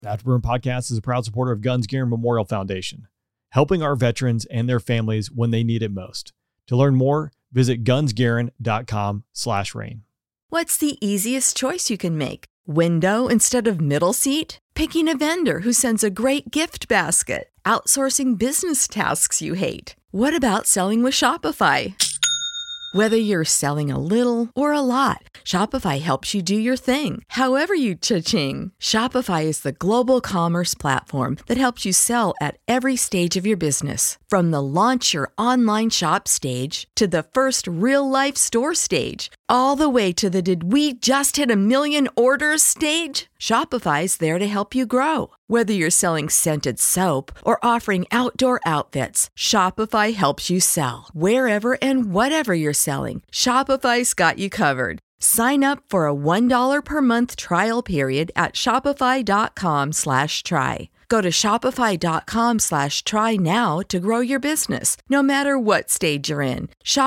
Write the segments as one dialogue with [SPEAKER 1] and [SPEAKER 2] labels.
[SPEAKER 1] The Afterburn Podcast is a proud supporter of Guns Gear Memorial Foundation, helping our veterans and their families when they need it most. To learn more, visit gunsgearin.com/rain.
[SPEAKER 2] What's the easiest choice you can make? Window instead of middle seat? Picking a vendor who sends a great gift basket? Outsourcing business tasks you hate? What about selling with Shopify? Whether you're selling a little or a lot, Shopify helps you do your thing, however you cha-ching. Shopify is the global commerce platform that helps you sell at every stage of your business. From the launch your online shop stage to the first real-life store stage, all the way to the did we just hit a million orders stage. Shopify's there to help you grow. Whether you're selling scented soap or offering outdoor outfits, Shopify helps you sell. Wherever and whatever you're selling, Shopify's got you covered. Sign up for a $1 per month trial period at shopify.com/try. Go to shopify.com/try now to grow your business, no matter what stage you're in.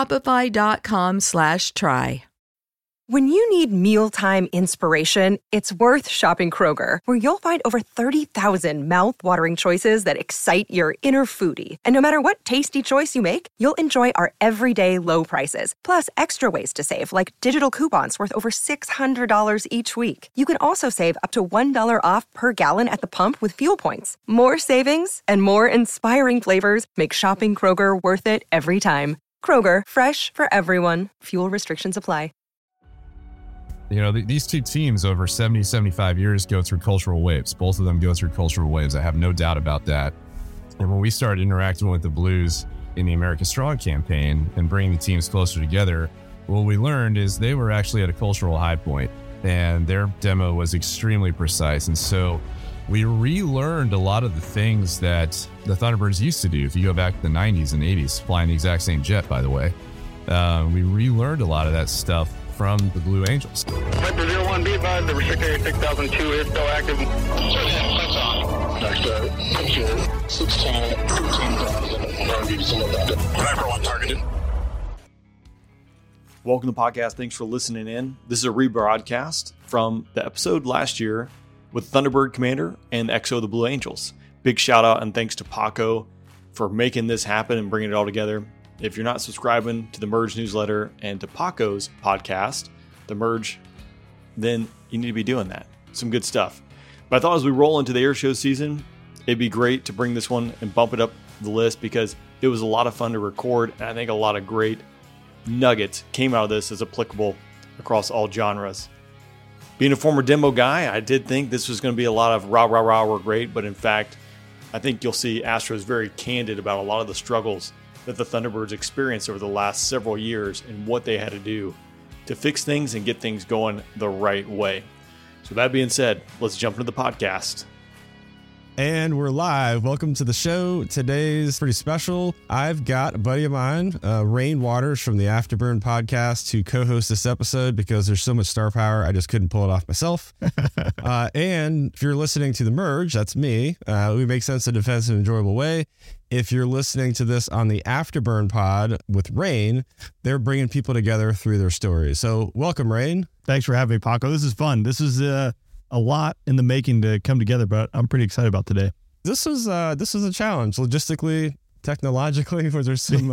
[SPEAKER 2] Shopify.com/try.
[SPEAKER 3] When you need mealtime inspiration, it's worth shopping Kroger, where you'll find over 30,000 mouth-watering choices that excite your inner foodie. And no matter what tasty choice you make, you'll enjoy our everyday low prices, plus extra ways to save, like digital coupons worth over $600 each week. You can also save up to $1 off per gallon at the pump with fuel points. More savings and more inspiring flavors make shopping Kroger worth it every time. Kroger, fresh for everyone. Fuel restrictions apply.
[SPEAKER 4] You know, these two teams over 70, 75 years go through cultural waves. Both of them go through cultural waves. I have no doubt about that. And when we started interacting with the Blues in the America Strong campaign and bringing the teams closer together, what we learned is they were actually at a cultural high point, and their demo was extremely precise. And so we relearned a lot of the things that the Thunderbirds used to do. If you go back to the 90s and 80s, flying the exact same jet, by the way, we relearned a lot of that stuff from the Blue Angels.
[SPEAKER 5] Vector 01, be advised, the restricted area 6002 is still active.
[SPEAKER 6] That's on. Vector, picture 16, 15,000. Whatever one targeted.
[SPEAKER 1] Welcome to the podcast. Thanks for listening in. This is a rebroadcast from the episode last year with Thunderbird Commander and the XO of the Blue Angels. Big shout out and thanks to Paco for making this happen and bringing it all together. If you're not subscribing to the Merge newsletter and to Paco's podcast, The Merge, then you need to be doing that. Some good stuff. But I thought as we roll into the air show season, it'd be great to bring this one and bump it up the list because it was a lot of fun to record. And I think a lot of great nuggets came out of this as applicable across all genres. Being a former demo guy, I did think this was going to be a lot of rah, rah, rah, we're great. But in fact, I think you'll see Astros very candid about a lot of the struggles that the Thunderbirds experienced over the last several years and what they had to do to fix things and get things going the right way. So that being said, let's jump into the podcast.
[SPEAKER 4] And we're live. Welcome to the show. Today's pretty special. I've got a buddy of mine, Rain Waters from the Afterburn Podcast, to co-host this episode because there's so much star power, I just couldn't pull it off myself. And if you're listening to The Merge, that's me. We make sense in a defensive and enjoyable way. If you're listening to this on the Afterburn Pod with Rain, they're bringing people together through their stories. So welcome, Rain.
[SPEAKER 7] Thanks for having me, Paco. This is fun. This is a lot in the making to come together, but I'm pretty excited about today.
[SPEAKER 4] This was a challenge logistically, technologically, where there's some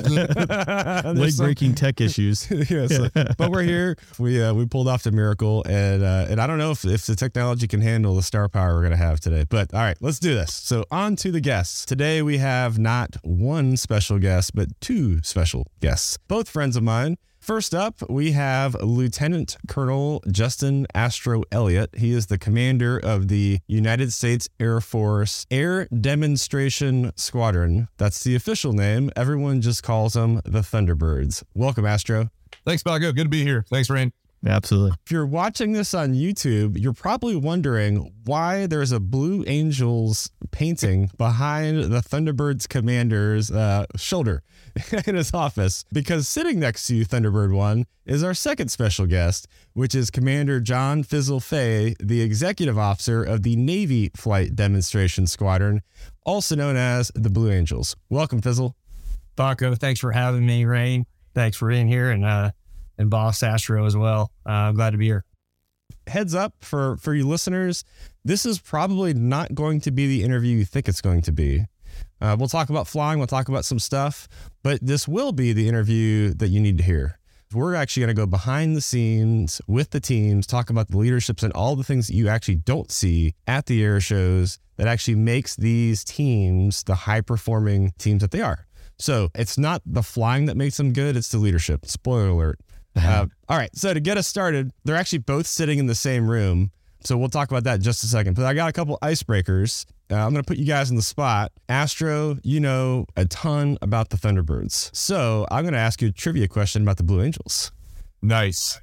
[SPEAKER 7] late-breaking tech issues.
[SPEAKER 4] Yes, but we're here. We pulled off the miracle, and I don't know if the technology can handle the star power we're gonna have today. But all right, let's do this. So on to the guests. Today we have not one special guest, but two special guests, both friends of mine. First up, we have Lieutenant Colonel Justin Astro Elliott. He is the commander of the United States Air Force Air Demonstration Squadron. That's the official name. Everyone just calls them the Thunderbirds. Welcome, Astro.
[SPEAKER 8] Thanks, Paco. Good to be here. Thanks, Rain.
[SPEAKER 7] Absolutely.
[SPEAKER 4] If you're watching this on YouTube, you're probably wondering why there's a Blue Angels painting behind the Thunderbirds commander's shoulder in his office, because sitting next to Thunderbird 1 is our second special guest, which is Commander John Fizzle Fay, the executive officer of the Navy Flight Demonstration Squadron, also known as the Blue Angels. Welcome, Fizzle.
[SPEAKER 9] Paco, thanks for having me, Rain. Thanks for being here, and Boss Astro as well. I'm glad to be here.
[SPEAKER 4] Heads up for you listeners,
[SPEAKER 10] this is probably not going to be the interview you think it's going to be. We'll talk about flying. We'll talk about some stuff, but this will be the interview that you need to hear. We're actually going to go behind the scenes with the teams, talk about the leaderships and all the things that you actually don't see at the air shows that actually makes these teams the high performing teams that they are. So it's not the flying that makes them good. It's the leadership. Spoiler alert. All right. So to get us started, they're actually both sitting in the same room. So we'll talk about that in just a second. But I got a couple icebreakers. I'm going to put you guys in the spot. Astro, you know a ton about the Thunderbirds. So I'm going to ask you a trivia question about the Blue Angels.
[SPEAKER 4] Nice.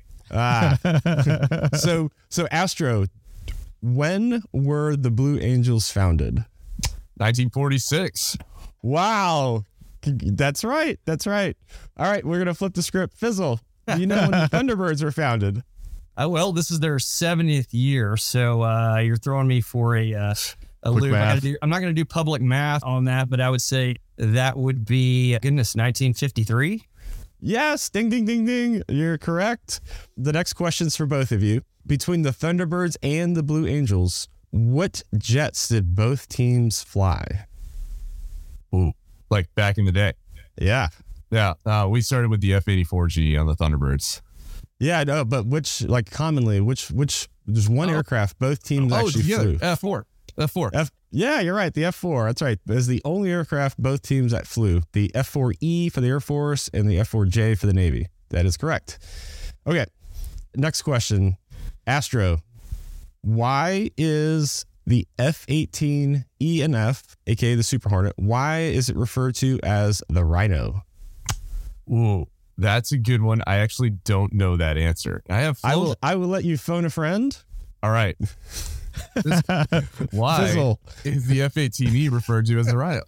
[SPEAKER 10] So Astro, when were the Blue Angels founded?
[SPEAKER 4] 1946.
[SPEAKER 10] Wow. That's right. All right. We're going to flip the script. Fizzle, you know when the Thunderbirds were founded?
[SPEAKER 9] Well, this is their 70th year. So you're throwing me for a loop. I'm not going to do public math on that, but I would say that would be, 1953.
[SPEAKER 10] Yes. Ding, ding, ding, ding. You're correct. The next question's for both of you. Between the Thunderbirds and the Blue Angels, what jets did both teams fly?
[SPEAKER 4] Ooh, like back in the day.
[SPEAKER 10] Yeah.
[SPEAKER 4] Yeah. We started with the F-84G on the Thunderbirds.
[SPEAKER 10] Yeah, I know, but which there's one aircraft both teams actually flew.
[SPEAKER 4] F4.
[SPEAKER 10] Yeah, you're right. The F4. That's right. Is the only aircraft both teams that flew. The F4E for the Air Force and the F4J for the Navy. That is correct. Okay. Next question. Astro, why is the F-18 E and F, aka the Super Hornet, why is it referred to as the Rhino?
[SPEAKER 4] Ooh, that's a good one. I actually don't know that answer. I
[SPEAKER 10] will let you phone a friend.
[SPEAKER 4] All right. Why is the F-18E referred to as the Rhino?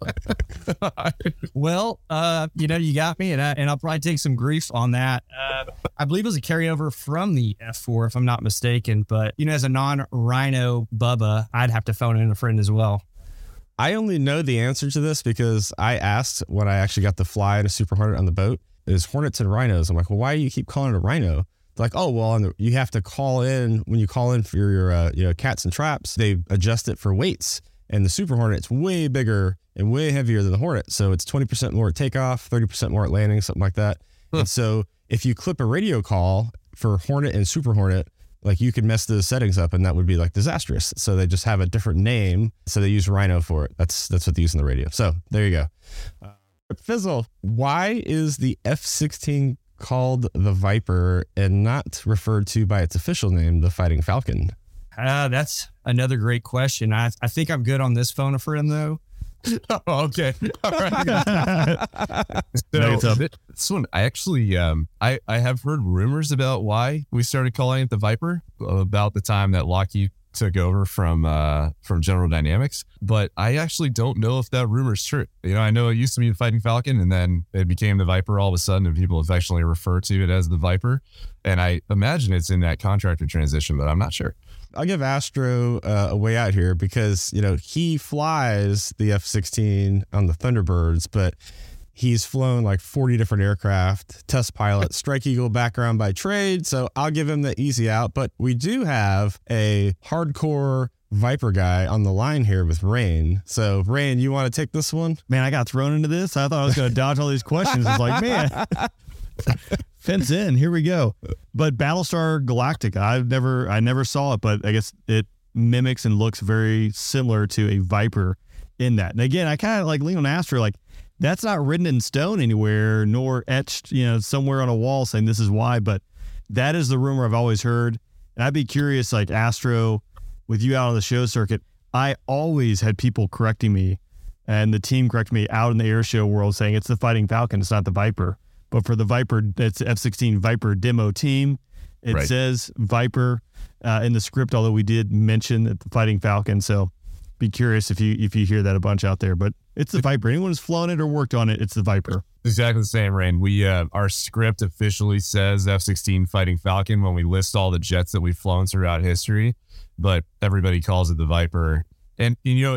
[SPEAKER 9] Well, you got me, and I'll probably take some grief on that. I believe it was a carryover from the F4, if I'm not mistaken. But, as a non-Rhino Bubba, I'd have to phone in a friend as well.
[SPEAKER 10] I only know the answer to this because I asked when I actually got to fly in a Super Hornet on the boat. There's Hornets and Rhinos. I'm like, well, why do you keep calling it a Rhino? They're like, oh, well, you have to call in when you call in for your cats and traps. They adjust it for weights, and the Super Hornet's way bigger and way heavier than the Hornet. So it's 20% more at takeoff, 30% more at landing, something like that. And so if you clip a radio call for Hornet and Super Hornet, like you could mess those settings up, and that would be like disastrous. So they just have a different name. So they use Rhino for it. That's what they use in the radio. So there you go. Fizzle, why is the F-16 called the Viper and not referred to by its official name, the Fighting Falcon?
[SPEAKER 9] That's another great question. I think I'm good on this phone a friend, though.
[SPEAKER 4] Okay. All right. So this one, I actually, I have heard rumors about why we started calling it the Viper about the time that Lockheed took over from General Dynamics, but I actually don't know if that rumor's true. I know it used to be the Fighting Falcon, and then it became the Viper all of a sudden, and people affectionately refer to it as the Viper. And I imagine it's in that contractor transition, but I'm not sure.
[SPEAKER 10] I'll give Astro a way out here because, he flies the F-16 on the Thunderbirds, but he's flown like 40 different aircraft, test pilot, Strike Eagle background by trade. So I'll give him the easy out. But we do have a hardcore Viper guy on the line here with Rain. So Rain, you want to take this one?
[SPEAKER 7] Man, I got thrown into this. I thought I was going to dodge all these questions. It's like, man, fence in. Here we go. But Battlestar Galactica, I never saw it, but I guess it mimics and looks very similar to a Viper in that. And again, I kind of like lean on Astro, like, that's not written in stone anywhere, nor etched, somewhere on a wall saying this is why. But that is the rumor I've always heard. And I'd be curious, like Astro, with you out on the show circuit, I always had people correcting me and the team correcting me out in the air show world saying it's the Fighting Falcon, it's not the Viper. But for the Viper, it's F-16 Viper demo team. It says Viper in the script, although we did mention the Fighting Falcon. So be curious if you hear that a bunch out there. But it's the Viper. Anyone who's flown it or worked on it, it's the Viper.
[SPEAKER 4] Exactly the same, Rain. We our script officially says F-16 Fighting Falcon when we list all the jets that we've flown throughout history, but everybody calls it the Viper. And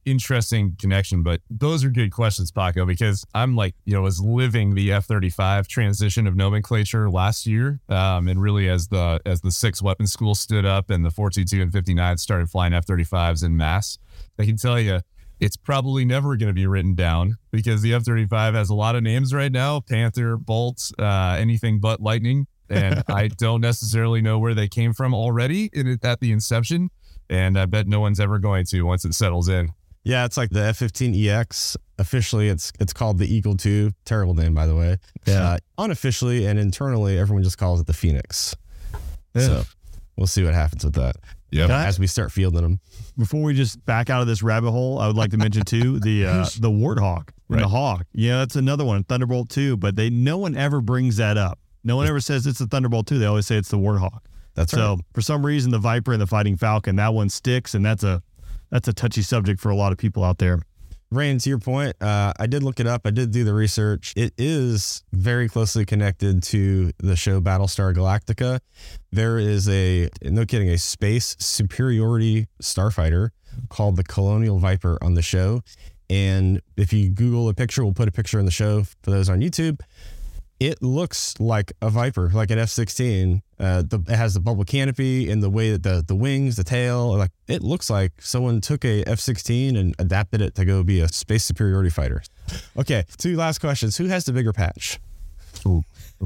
[SPEAKER 4] interesting connection, but those are good questions, Paco, because I'm like, was living the F-35 transition of nomenclature last year. And really as the 6 weapon school stood up and the 422 and 59 started flying F-35s en masse, I can tell you it's probably never going to be written down because the F-35 has a lot of names right now, Panther, Bolt, anything but Lightning. And I don't necessarily know where they came from already at the inception. And I bet no one's ever going to once it settles in.
[SPEAKER 10] Yeah, it's like the F-15EX. Officially, it's called the Eagle II. Terrible name, by the way.
[SPEAKER 7] Yeah.
[SPEAKER 10] Unofficially and internally, everyone just calls it the Phoenix.
[SPEAKER 7] Yeah.
[SPEAKER 10] So we'll see what happens with that.
[SPEAKER 4] Yeah,
[SPEAKER 10] as we start fielding them.
[SPEAKER 7] Before we just back out of this rabbit hole, I would like to mention too the Warthog and the Hawk. Yeah, that's another one, Thunderbolt 2. But no one ever brings that up. No one ever says it's the Thunderbolt 2. They always say it's the Warthog.
[SPEAKER 10] That's right.
[SPEAKER 7] So for some reason, the Viper and the Fighting Falcon, that one sticks, and that's a touchy subject for a lot of people out there.
[SPEAKER 10] Rain, to your point, I did look it up. I did do the research. It is very closely connected to the show Battlestar Galactica. There is a space superiority starfighter called the Colonial Viper on the show. And if you Google a picture, we'll put a picture in the show for those on YouTube. It looks like a Viper, like an F-16. It has the bubble canopy and the way that the wings, the tail, like it looks like someone took a F-16 and adapted it to go be a space superiority fighter. Okay, 2 last questions. Who has the bigger patch?
[SPEAKER 4] Ooh,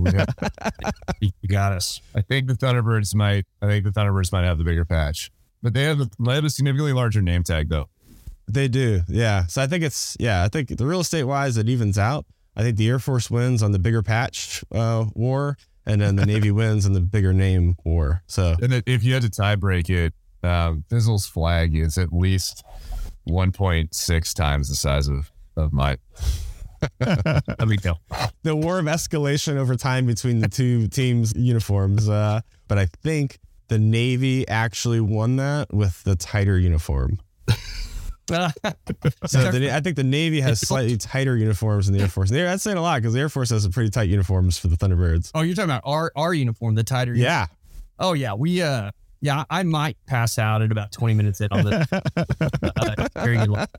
[SPEAKER 9] You got us.
[SPEAKER 4] I think the Thunderbirds might have the bigger patch, but they have a significantly larger name tag though.
[SPEAKER 10] They do, yeah. So I think I think the real estate wise it evens out. I think the Air Force wins on the bigger patch war, and then the Navy wins on the bigger name war. So,
[SPEAKER 4] and if you had to tie break it, Fizzle's flag is at least 1.6 times the size of mine.
[SPEAKER 9] A big deal.
[SPEAKER 10] The war of escalation over time between the two teams' uniforms. But I think the Navy actually won that with the tighter uniform. So I think the Navy has slightly tighter uniforms than the Air Force. That's saying a lot because the Air Force has some pretty tight uniforms for the Thunderbirds.
[SPEAKER 9] Oh, you're talking about our uniform, the tighter uniform?
[SPEAKER 10] Yeah.
[SPEAKER 9] Oh, yeah. We, I might pass out at about 20 minutes in on this. Very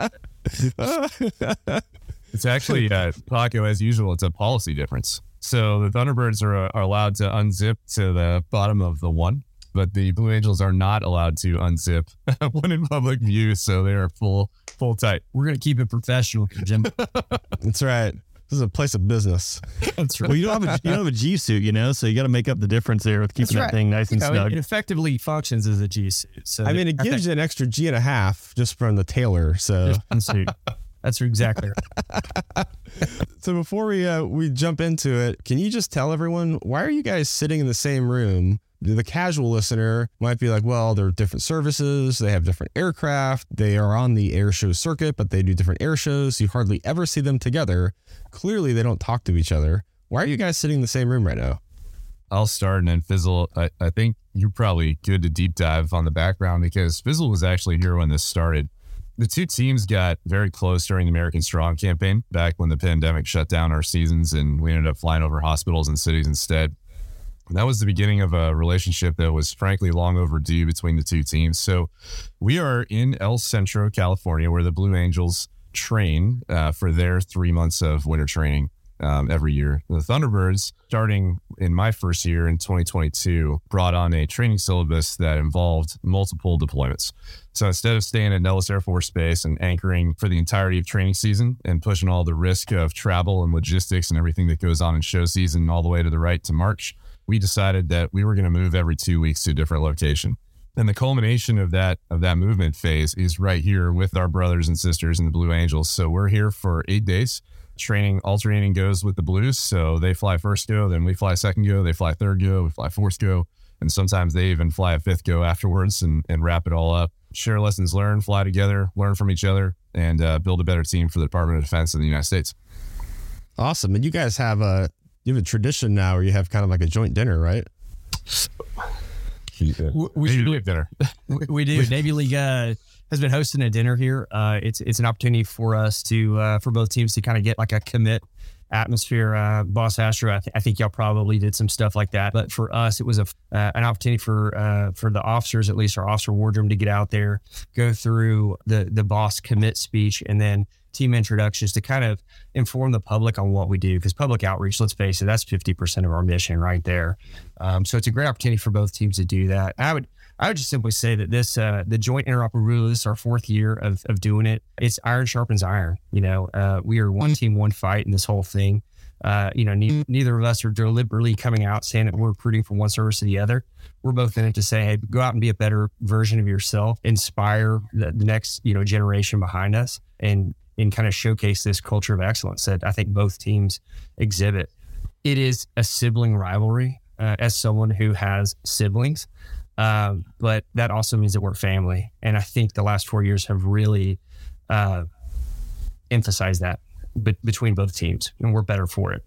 [SPEAKER 9] good.
[SPEAKER 4] It's actually, Paco, as usual, it's a policy difference. So the Thunderbirds are allowed to unzip to the bottom of the one, but the Blue Angels are not allowed to unzip when in public view, so they are full tight.
[SPEAKER 9] We're going to keep it professional, Jim.
[SPEAKER 10] That's right. This is a place of business.
[SPEAKER 9] That's right.
[SPEAKER 7] Well, you don't have a G suit, so you got to make up the difference there with keeping that thing nice and snug.
[SPEAKER 9] It effectively functions as a G suit. So
[SPEAKER 10] it gives you an extra G and a half just from the tailor. So
[SPEAKER 9] that's exactly right.
[SPEAKER 10] So before we jump into it, can you just tell everyone, why are you guys sitting in the same room? The casual listener might be like, well, they're different services. They have different aircraft. They are on the air show circuit, but they do different air shows. You hardly ever see them together. Clearly, they don't talk to each other. Why are you guys sitting in the same room right now?
[SPEAKER 4] I'll start and then Fizzle. I think you're probably good to deep dive on the background because Fizzle was actually here when this started. The two teams got very close during the American Strong campaign back when the pandemic shut down our seasons and we ended up flying over hospitals and cities instead. And that was the beginning of a relationship that was frankly long overdue between the two teams. So we are in El Centro, California, where the Blue Angels train for their 3 months of winter training every year. The Thunderbirds, starting in my first year in 2022, brought on a training syllabus that involved multiple deployments. So instead of staying at Nellis Air Force Base and anchoring for the entirety of training season and pushing all the risk of travel and logistics and everything that goes on in show season all the way to the right to March, we decided that we were going to move every 2 weeks to a different location. And the culmination of that movement phase is right here with our brothers and sisters in the Blue Angels. So we're here for 8 days. Training alternating goes with the Blues. So they fly first go, then we fly second go, they fly third go, we fly fourth go. And sometimes they even fly a fifth go afterwards and wrap it all up. Share lessons learned, fly together, learn from each other, and build a better team for the Department of Defense of the United States.
[SPEAKER 10] Awesome. And you guys have a tradition now where you have kind of like a joint dinner, right?
[SPEAKER 4] We do have dinner.
[SPEAKER 9] We do. Navy League has been hosting a dinner here. It's an opportunity for us to for both teams to kind of get like a commit atmosphere. Boss Astro, I think y'all probably did some stuff like that. But for us, it was an opportunity for the officers, at least our officer wardroom, to get out there, go through the boss commit speech, and then team introductions to kind of inform the public on what we do. Because public outreach, let's face it, that's 50% of our mission right there. So it's a great opportunity for both teams to do that. I would just simply say that this, the joint interoperability, this is our 4th year of doing it. It's iron sharpens iron. We are one team, one fight in this whole thing. Neither of us are deliberately coming out saying that we're recruiting from one service to the other. We're both in it to say, hey, go out and be a better version of yourself, inspire the next, generation behind us, and kind of showcase this culture of excellence that I think both teams exhibit. It is a sibling rivalry, as someone who has siblings. But that also means that we're family. And I think the last 4 years have really emphasized that between both teams, and we're better for it.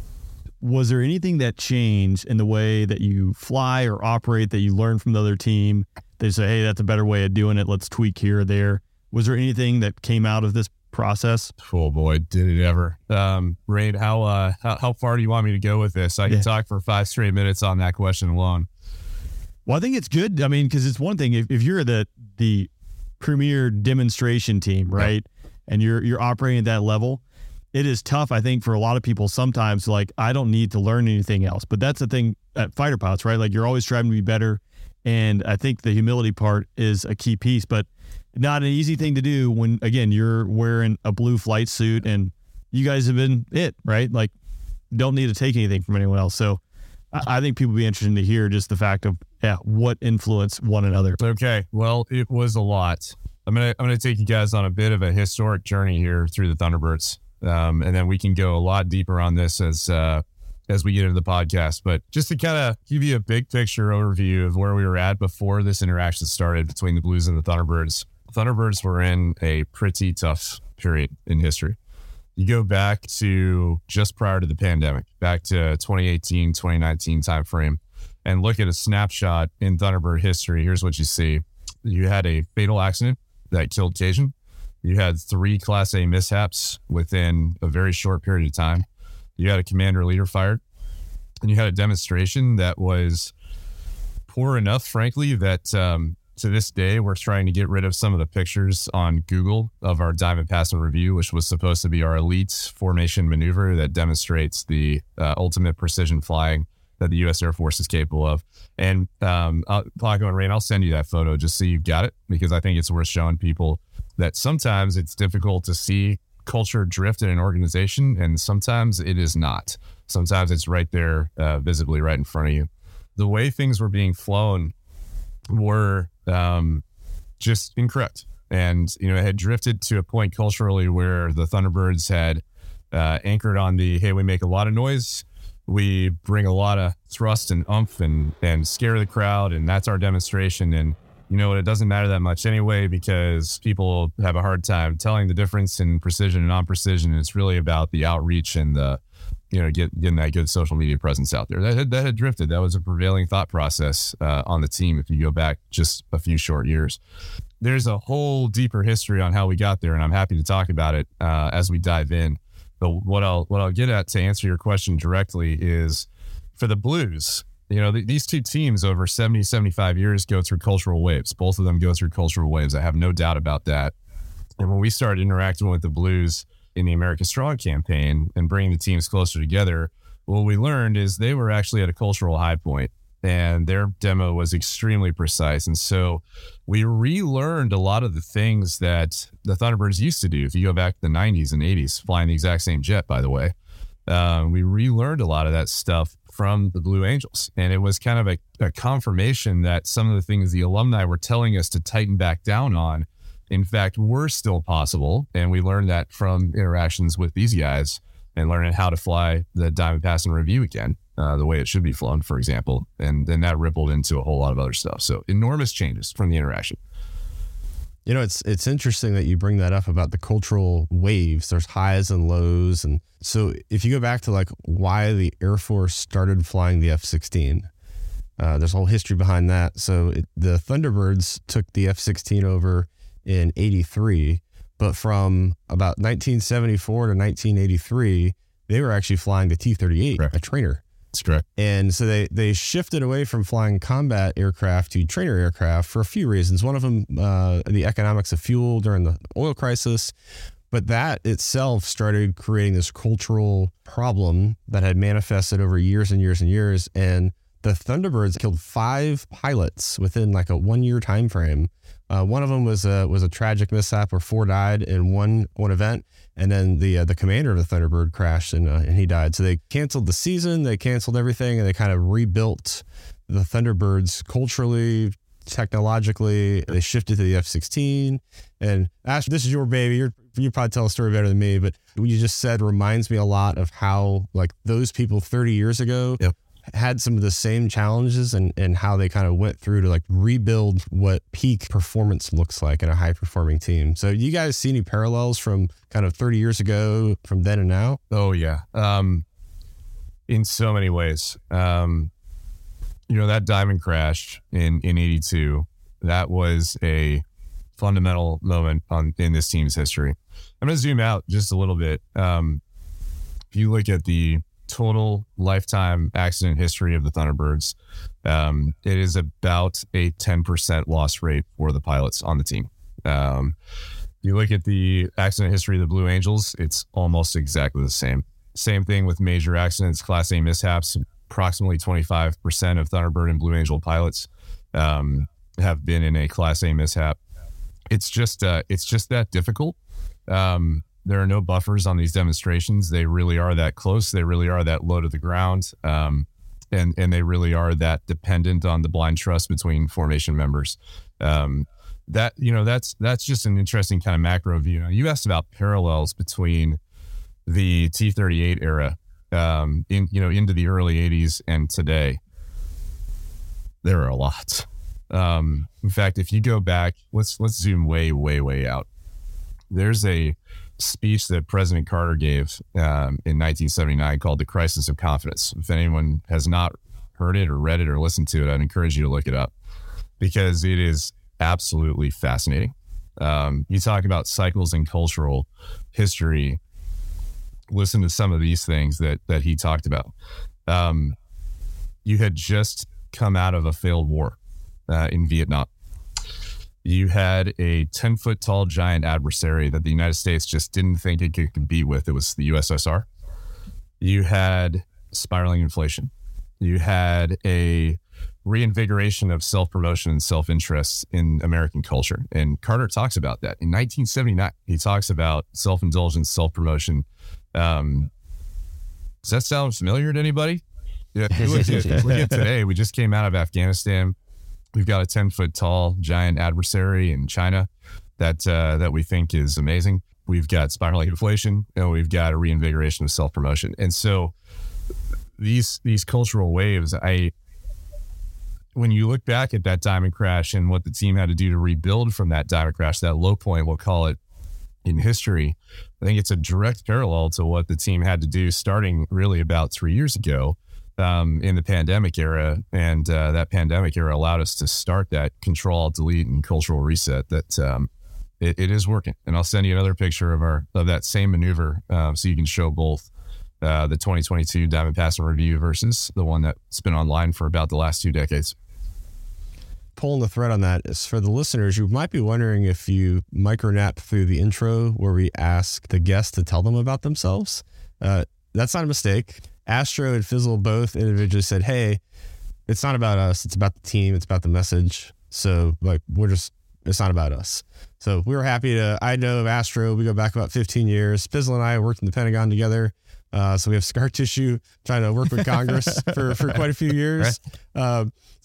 [SPEAKER 7] Was there anything that changed in the way that you fly or operate that you learned from the other team? They say, hey, that's a better way of doing it. Let's tweak here or there. Was there anything that came out of this process?
[SPEAKER 4] Oh boy, did it ever. Rain, how far do you want me to go with this? I can talk for 5 straight minutes on that question alone.
[SPEAKER 7] Well, I think it's good. I mean, because it's one thing if you're the premier demonstration team, right, and you're operating at that level, it is tough, I think, for a lot of people sometimes, like, I don't need to learn anything else. But that's the thing at fighter pilots, right? Like, you're always striving to be better. And I think the humility part is a key piece, but not an easy thing to do when, again, you're wearing a blue flight suit and you guys have been it, right? Like, don't need to take anything from anyone else. So I think people would be interested to hear just the fact of, what influenced one another.
[SPEAKER 4] Okay. Well, it was a lot. I'm gonna take you guys on a bit of a historic journey here through the Thunderbirds. And then we can go a lot deeper on this as we get into the podcast. But just to kind of give you a big picture overview of where we were at before this interaction started between the Blues and the Thunderbirds. Thunderbirds were in a pretty tough period in history. You go back to just prior to the pandemic, back to 2018, 2019 timeframe, and look at a snapshot in Thunderbird history. Here's what you see. You had a fatal accident that killed Cajun. You had 3 Class A mishaps within a very short period of time. You had a commander leader fired, and you had a demonstration that was poor enough, frankly, that to this day, we're trying to get rid of some of the pictures on Google of our Diamond Pass and Review, which was supposed to be our elite formation maneuver that demonstrates the ultimate precision flying that the U.S. Air Force is capable of. And Paco and Rain, I'll send you that photo just so you've got it, because I think it's worth showing people that sometimes it's difficult to see culture drift in an organization, and sometimes it is not. Sometimes it's right there, visibly right in front of you. The way things were being flown were just incorrect. And, it had drifted to a point culturally where the Thunderbirds had anchored on hey, we make a lot of noise. We bring a lot of thrust and oomph and scare the crowd, and that's our demonstration. And it doesn't matter that much anyway, because people have a hard time telling the difference in precision and non-precision. And it's really about the outreach and the, getting that good social media presence out there. That had drifted. That was a prevailing thought process on the team if you go back just a few short years. There's a whole deeper history on how we got there, and I'm happy to talk about it as we dive in. But what I'll get at to answer your question directly is, for the Blues, these two teams over 70, 75 years go through cultural waves. Both of them go through cultural waves. I have no doubt about that. And when we started interacting with the Blues in the America Strong campaign and bringing the teams closer together, what we learned is they were actually at a cultural high point, and their demo was extremely precise. And so we relearned a lot of the things that the Thunderbirds used to do. If you go back to the 90s and 80s, flying the exact same jet, by the way, we relearned a lot of that stuff from the Blue Angels. And it was kind of a confirmation that some of the things the alumni were telling us to tighten back down on, in fact, were still possible. And we learned that from interactions with these guys and learning how to fly the Diamond Pass and Review again, the way it should be flown, for example. And then that rippled into a whole lot of other stuff. So enormous changes from the interaction.
[SPEAKER 10] It's interesting that you bring that up about the cultural waves. There's highs and lows. And so if you go back to why the Air Force started flying the F-16, there's a whole history behind that. So the Thunderbirds took the F-16 over in 83, but from about 1974 to 1983, they were actually flying the T-38,
[SPEAKER 4] Correct.
[SPEAKER 10] a trainer.
[SPEAKER 4] That's correct.
[SPEAKER 10] And so they shifted away from flying combat aircraft to trainer aircraft for a few reasons. One of them, the economics of fuel during the oil crisis. But that itself started creating this cultural problem that had manifested over years and years and years. And the Thunderbirds killed 5 pilots within like a 1-year time frame. One of them was a tragic mishap where 4 died in one event, and then the commander of the Thunderbird crashed and he died. So they canceled the season, they canceled everything, and they kind of rebuilt the Thunderbirds culturally, technologically. They shifted to the F-16. And Ash, this is your baby. You probably tell a story better than me, but what you just said reminds me a lot of how like those people 30 years ago had some of the same challenges and how they kind of went through to like rebuild what peak performance looks like in a high performing team. So you guys see any parallels from kind of 30 years ago from then and now?
[SPEAKER 4] Oh yeah. In so many ways. That diamond crash in 82, that was a fundamental moment in this team's history. I'm going to zoom out just a little bit. If you look at the total lifetime accident history of the Thunderbirds, it is about a 10% loss rate for the pilots on the team. You look at the accident history of the Blue Angels, it's almost exactly the same. Same thing with major accidents, Class A mishaps. Approximately 25% of Thunderbird and Blue Angel pilots have been in a Class A mishap. It's just that difficult. There are no buffers on these demonstrations. They really are that close. They really are that low to the ground. And they really are that dependent on the blind trust between formation members. That's just an interesting kind of macro view. You asked about parallels between the T-38 era into the early 80s and today. There are a lot. In fact, if you go back, let's zoom way, way, way out. There's a speech that President Carter gave in 1979 called The Crisis of Confidence. If anyone has not heard it or read it or listened to it, I'd encourage you to look it up because it is absolutely fascinating. You talk about cycles in cultural history. Listen to some of these things that he talked about. You had just come out of a failed war in Vietnam. You had a 10-foot tall giant adversary that the United States just didn't think it could compete with. It was the USSR. You had spiraling inflation. You had a reinvigoration of self-promotion and self-interest in American culture. And Carter talks about that. In 1979, he talks about self-indulgence, self-promotion. Does that sound familiar to anybody? Yeah, look at today. We just came out of Afghanistan. We've got a 10-foot tall giant adversary in China that we think is amazing. We've got spiraling inflation, and we've got a reinvigoration of self-promotion. And so these cultural waves, when you look back at that diamond crash and what the team had to do to rebuild from that diamond crash, that low point, we'll call it, in history, I think it's a direct parallel to what the team had to do starting really about 3 years ago in the pandemic era. And that pandemic era allowed us to start that control, delete, and cultural reset that it is working. And I'll send you another picture of that same maneuver so you can show both the 2022 Diamond Pass and Review versus the one that's been online for about the last 2 decades.
[SPEAKER 10] Pulling the thread on that is for the listeners, you might be wondering if you micronap through the intro where we ask the guests to tell them about themselves. That's not a mistake. Astro and Fizzle both individually said, hey, it's not about us. It's about the team. It's about the message. So like, it's not about us. So we were happy to, I know of Astro. We go back about 15 years. Fizzle and I worked in the Pentagon together. So we have scar tissue trying to work with Congress for quite a few years. Right.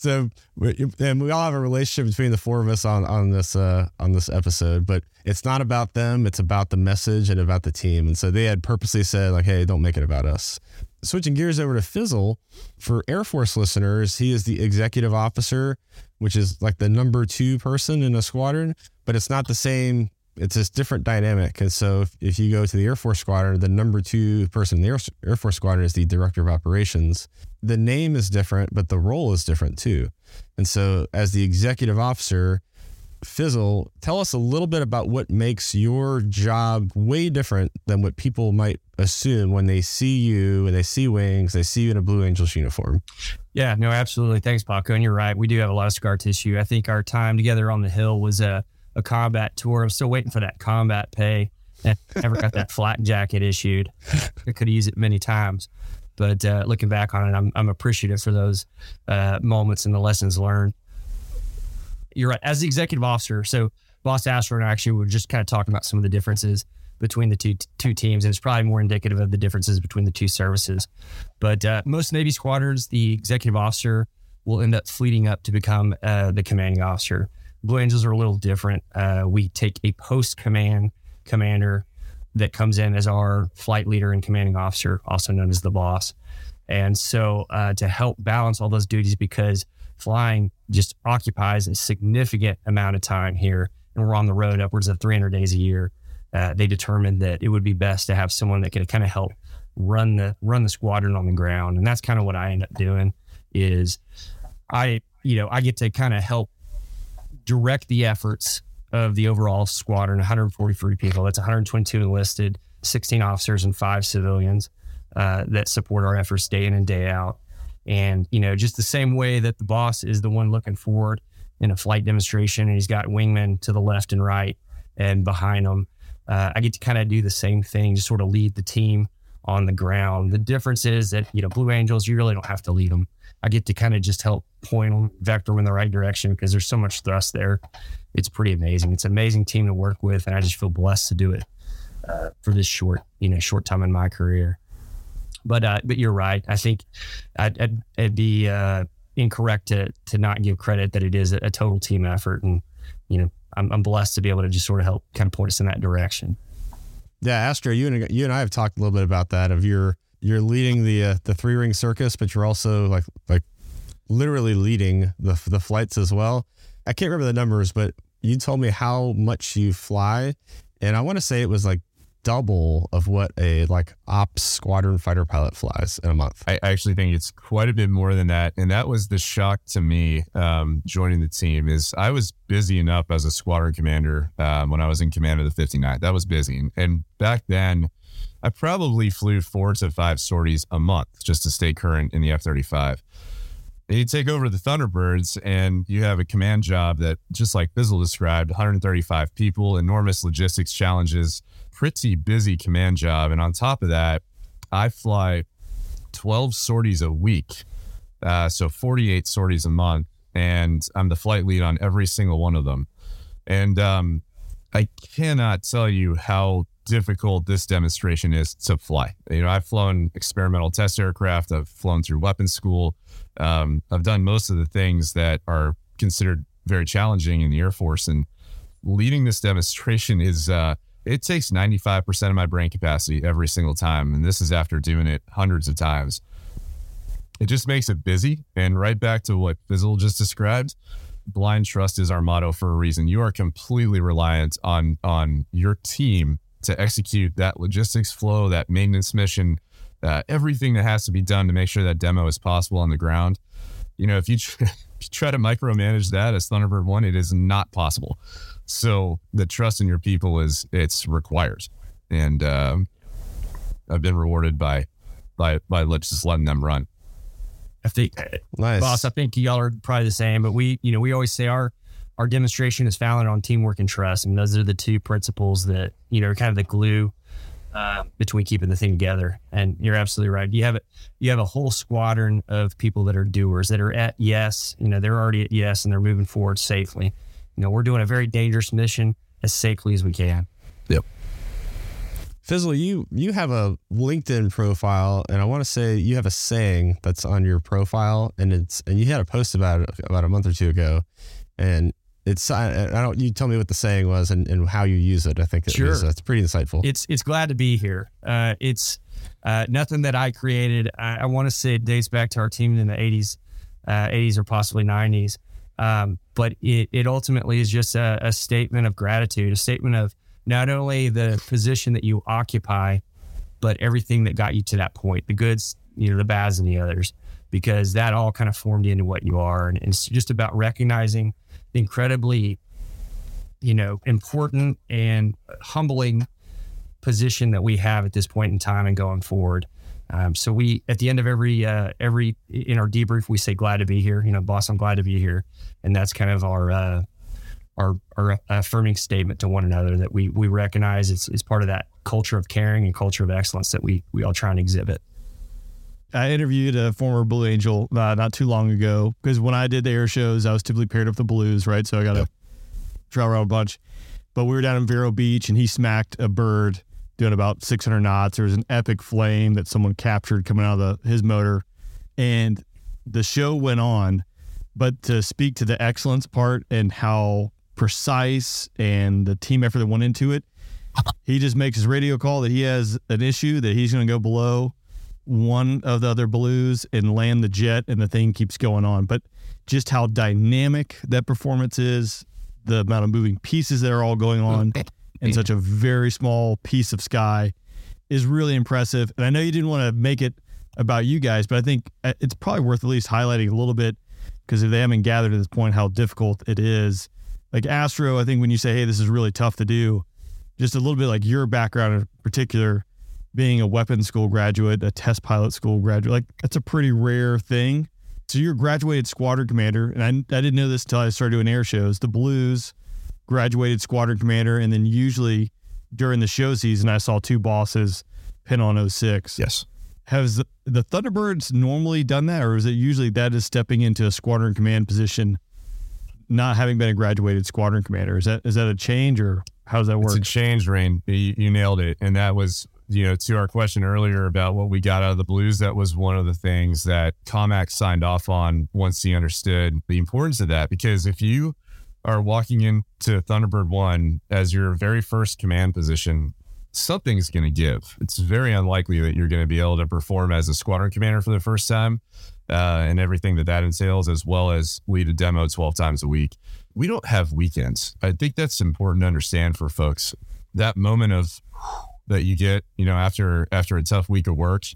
[SPEAKER 10] And we all have a relationship between the four of us on this episode, but it's not about them. It's about the message and about the team. And so they had purposely said like, hey, don't make it about us. Switching gears over to Fizzle, for Air Force listeners, he is the executive officer, which is like the number 2 person in a squadron, but it's not the same. It's this different dynamic. And so if you go to the Air Force squadron, the number 2 person in the Air Force squadron is the director of operations. The name is different, but the role is different too. And so as the executive officer, Fizzle, tell us a little bit about what makes your job way different than what people might assume when they see you and they see wings, they see you in a Blue Angels uniform.
[SPEAKER 9] Yeah, no, absolutely. Thanks, Paco. And you're right. We do have a lot of scar tissue. I think our time together on the hill was a combat tour. I'm still waiting for that combat pay. I never got that flak jacket issued. I could have used it many times. But looking back on it, I'm appreciative for those moments and the lessons learned. You're right. As the executive officer, so Boss Astro and I actually were just kind of talking about some of the differences between the two teams, and it's probably more indicative of the differences between the two services. But most Navy squadrons, the executive officer will end up fleeting up to become the commanding officer. Blue Angels are a little different. We take a post-command commander that comes in as our flight leader and commanding officer, also known as the boss. And so to help balance all those duties, because flying just occupies a significant amount of time here, and we're on the road upwards of 300 days a year. They determined that it would be best to have someone that could kind of help run the squadron on the ground, and that's kind of what I end up doing. Is I get to kind of help direct the efforts of the overall squadron. 143 people. That's 122 enlisted, 16 officers, and 5 civilians that support our efforts day in and day out. And, just the same way that the boss is the one looking forward in a flight demonstration, and he's got wingmen to the left and right and behind him, I get to kind of do the same thing, just sort of lead the team on the ground. The difference is that, Blue Angels, you really don't have to lead them. I get to kind of just help point them, vector them in the right direction, because there's so much thrust there. It's pretty amazing. It's an amazing team to work with, and I just feel blessed to do it for this short time in my career. But you're right. I think I'd be incorrect to not give credit that it is a total team effort, and I'm blessed to be able to just sort of help kind of point us in that direction.
[SPEAKER 10] Yeah, Astro, you and I have talked a little bit about that. Of you're leading the 3-ring circus, but you're also like literally leading the flights as well. I can't remember the numbers, but you told me how much you fly, and I want to say it was like double of what a ops squadron fighter pilot flies in a month.
[SPEAKER 4] I actually think it's quite a bit more than that. And that was the shock to me joining the team. Is I was busy enough as a squadron commander when I was in command of the 59th. That was busy. And back then, I probably flew 4 to 5 sorties a month just to stay current in the F-35. And you take over the Thunderbirds and you have a command job that, just like Fizzle described, 135 people, enormous logistics challenges, pretty busy command job. And on top of that, I fly 12 sorties a week. So 48 sorties a month. And I'm the flight lead on every single one of them. And I cannot tell you how difficult this demonstration is to fly. I've flown experimental test aircraft. I've flown through weapons school. I've done most of the things that are considered very challenging in the Air Force. And leading this demonstration is, it takes 95% of my brain capacity every single time. And this is after doing it hundreds of times. It just makes it busy. And right back to what Fizzle just described, blind trust is our motto for a reason. You are completely reliant on your team to execute that logistics flow, that maintenance mission, everything that has to be done to make sure that demo is possible on the ground. If you try to micromanage that as Thunderbird 1, it is not possible. So the trust in your people it's required. And I've been rewarded by just letting them run.
[SPEAKER 9] I think,
[SPEAKER 10] nice.
[SPEAKER 9] Boss, I think y'all are probably the same, but we always say our demonstration is founded on teamwork and trust. And those are the two principles that, are kind of the glue between keeping the thing together. And you're absolutely right. You have a whole squadron of people that are doers, that are at yes. They're already at yes, and they're moving forward safely. We're doing a very dangerous mission as safely as we can.
[SPEAKER 4] Yep.
[SPEAKER 10] Fizzle, you have a LinkedIn profile, and I want to say you have a saying that's on your profile, and you had a post about it about a month or two ago, and you tell me what the saying was and how you use it. I think it's pretty insightful.
[SPEAKER 9] It's glad to be here. It's nothing that I created. I want to say it dates back to our team in the 80s or possibly 90s. But it ultimately is just a statement of gratitude, a statement of not only the position that you occupy, but everything that got you to that point, the goods, the bads and the others, because that all kind of formed you into what you are. And it's just about recognizing the incredibly important and humbling position that we have at this point in time and going forward. So we, at the end of every in our debrief, we say, glad to be here, boss, I'm glad to be here. And that's kind of our affirming statement to one another that we recognize it's part of that culture of caring and culture of excellence that we all try and exhibit.
[SPEAKER 7] I interviewed a former Blue Angel not too long ago, because when I did the air shows, I was typically paired up with the Blues, right? So I got to travel around a bunch. But we were down in Vero Beach, and he smacked a bird doing about 600 knots. There was an epic flame that someone captured coming out of his motor, and the show went on. But to speak to the excellence part and how precise and the team effort that went into it, he just makes his radio call that he has an issue, that he's going to go below one of the other Blues and land the jet, and the thing keeps going on. But just how dynamic that performance is, the amount of moving pieces that are all going on in such a very small piece of sky is really impressive. And I know you didn't want to make it about you guys, but I think it's probably worth at least highlighting a little bit, because if they haven't gathered at this point how difficult it is. Like Astro, I think when you say, hey, this is really tough to do, just a little bit like your background in particular, being a weapons school graduate, a test pilot school graduate, like that's a pretty rare thing. So you're a graduated squadron commander, and I didn't know this until I started doing air shows. The Blues graduated squadron commander, and then usually during the show season, I saw two bosses pin on 06.
[SPEAKER 4] Yes.
[SPEAKER 7] Has the Thunderbirds normally done that, or is it usually that is stepping into a squadron command position, not having been a graduated squadron commander? Is that a change, or how does that work?
[SPEAKER 4] It's a change, Rain. You nailed it. And that was, to our question earlier about what we got out of the Blues, that was one of the things that COMAC signed off on once he understood the importance of that. Because if you are walking into Thunderbird 1 as your very first command position, something's going to give. It's very unlikely that you're going to be able to perform as a squadron commander for the first time, and everything that entails, as well as lead a demo 12 times a week. We don't have weekends. I think that's important to understand for folks. That moment of that you get, after a tough week of work,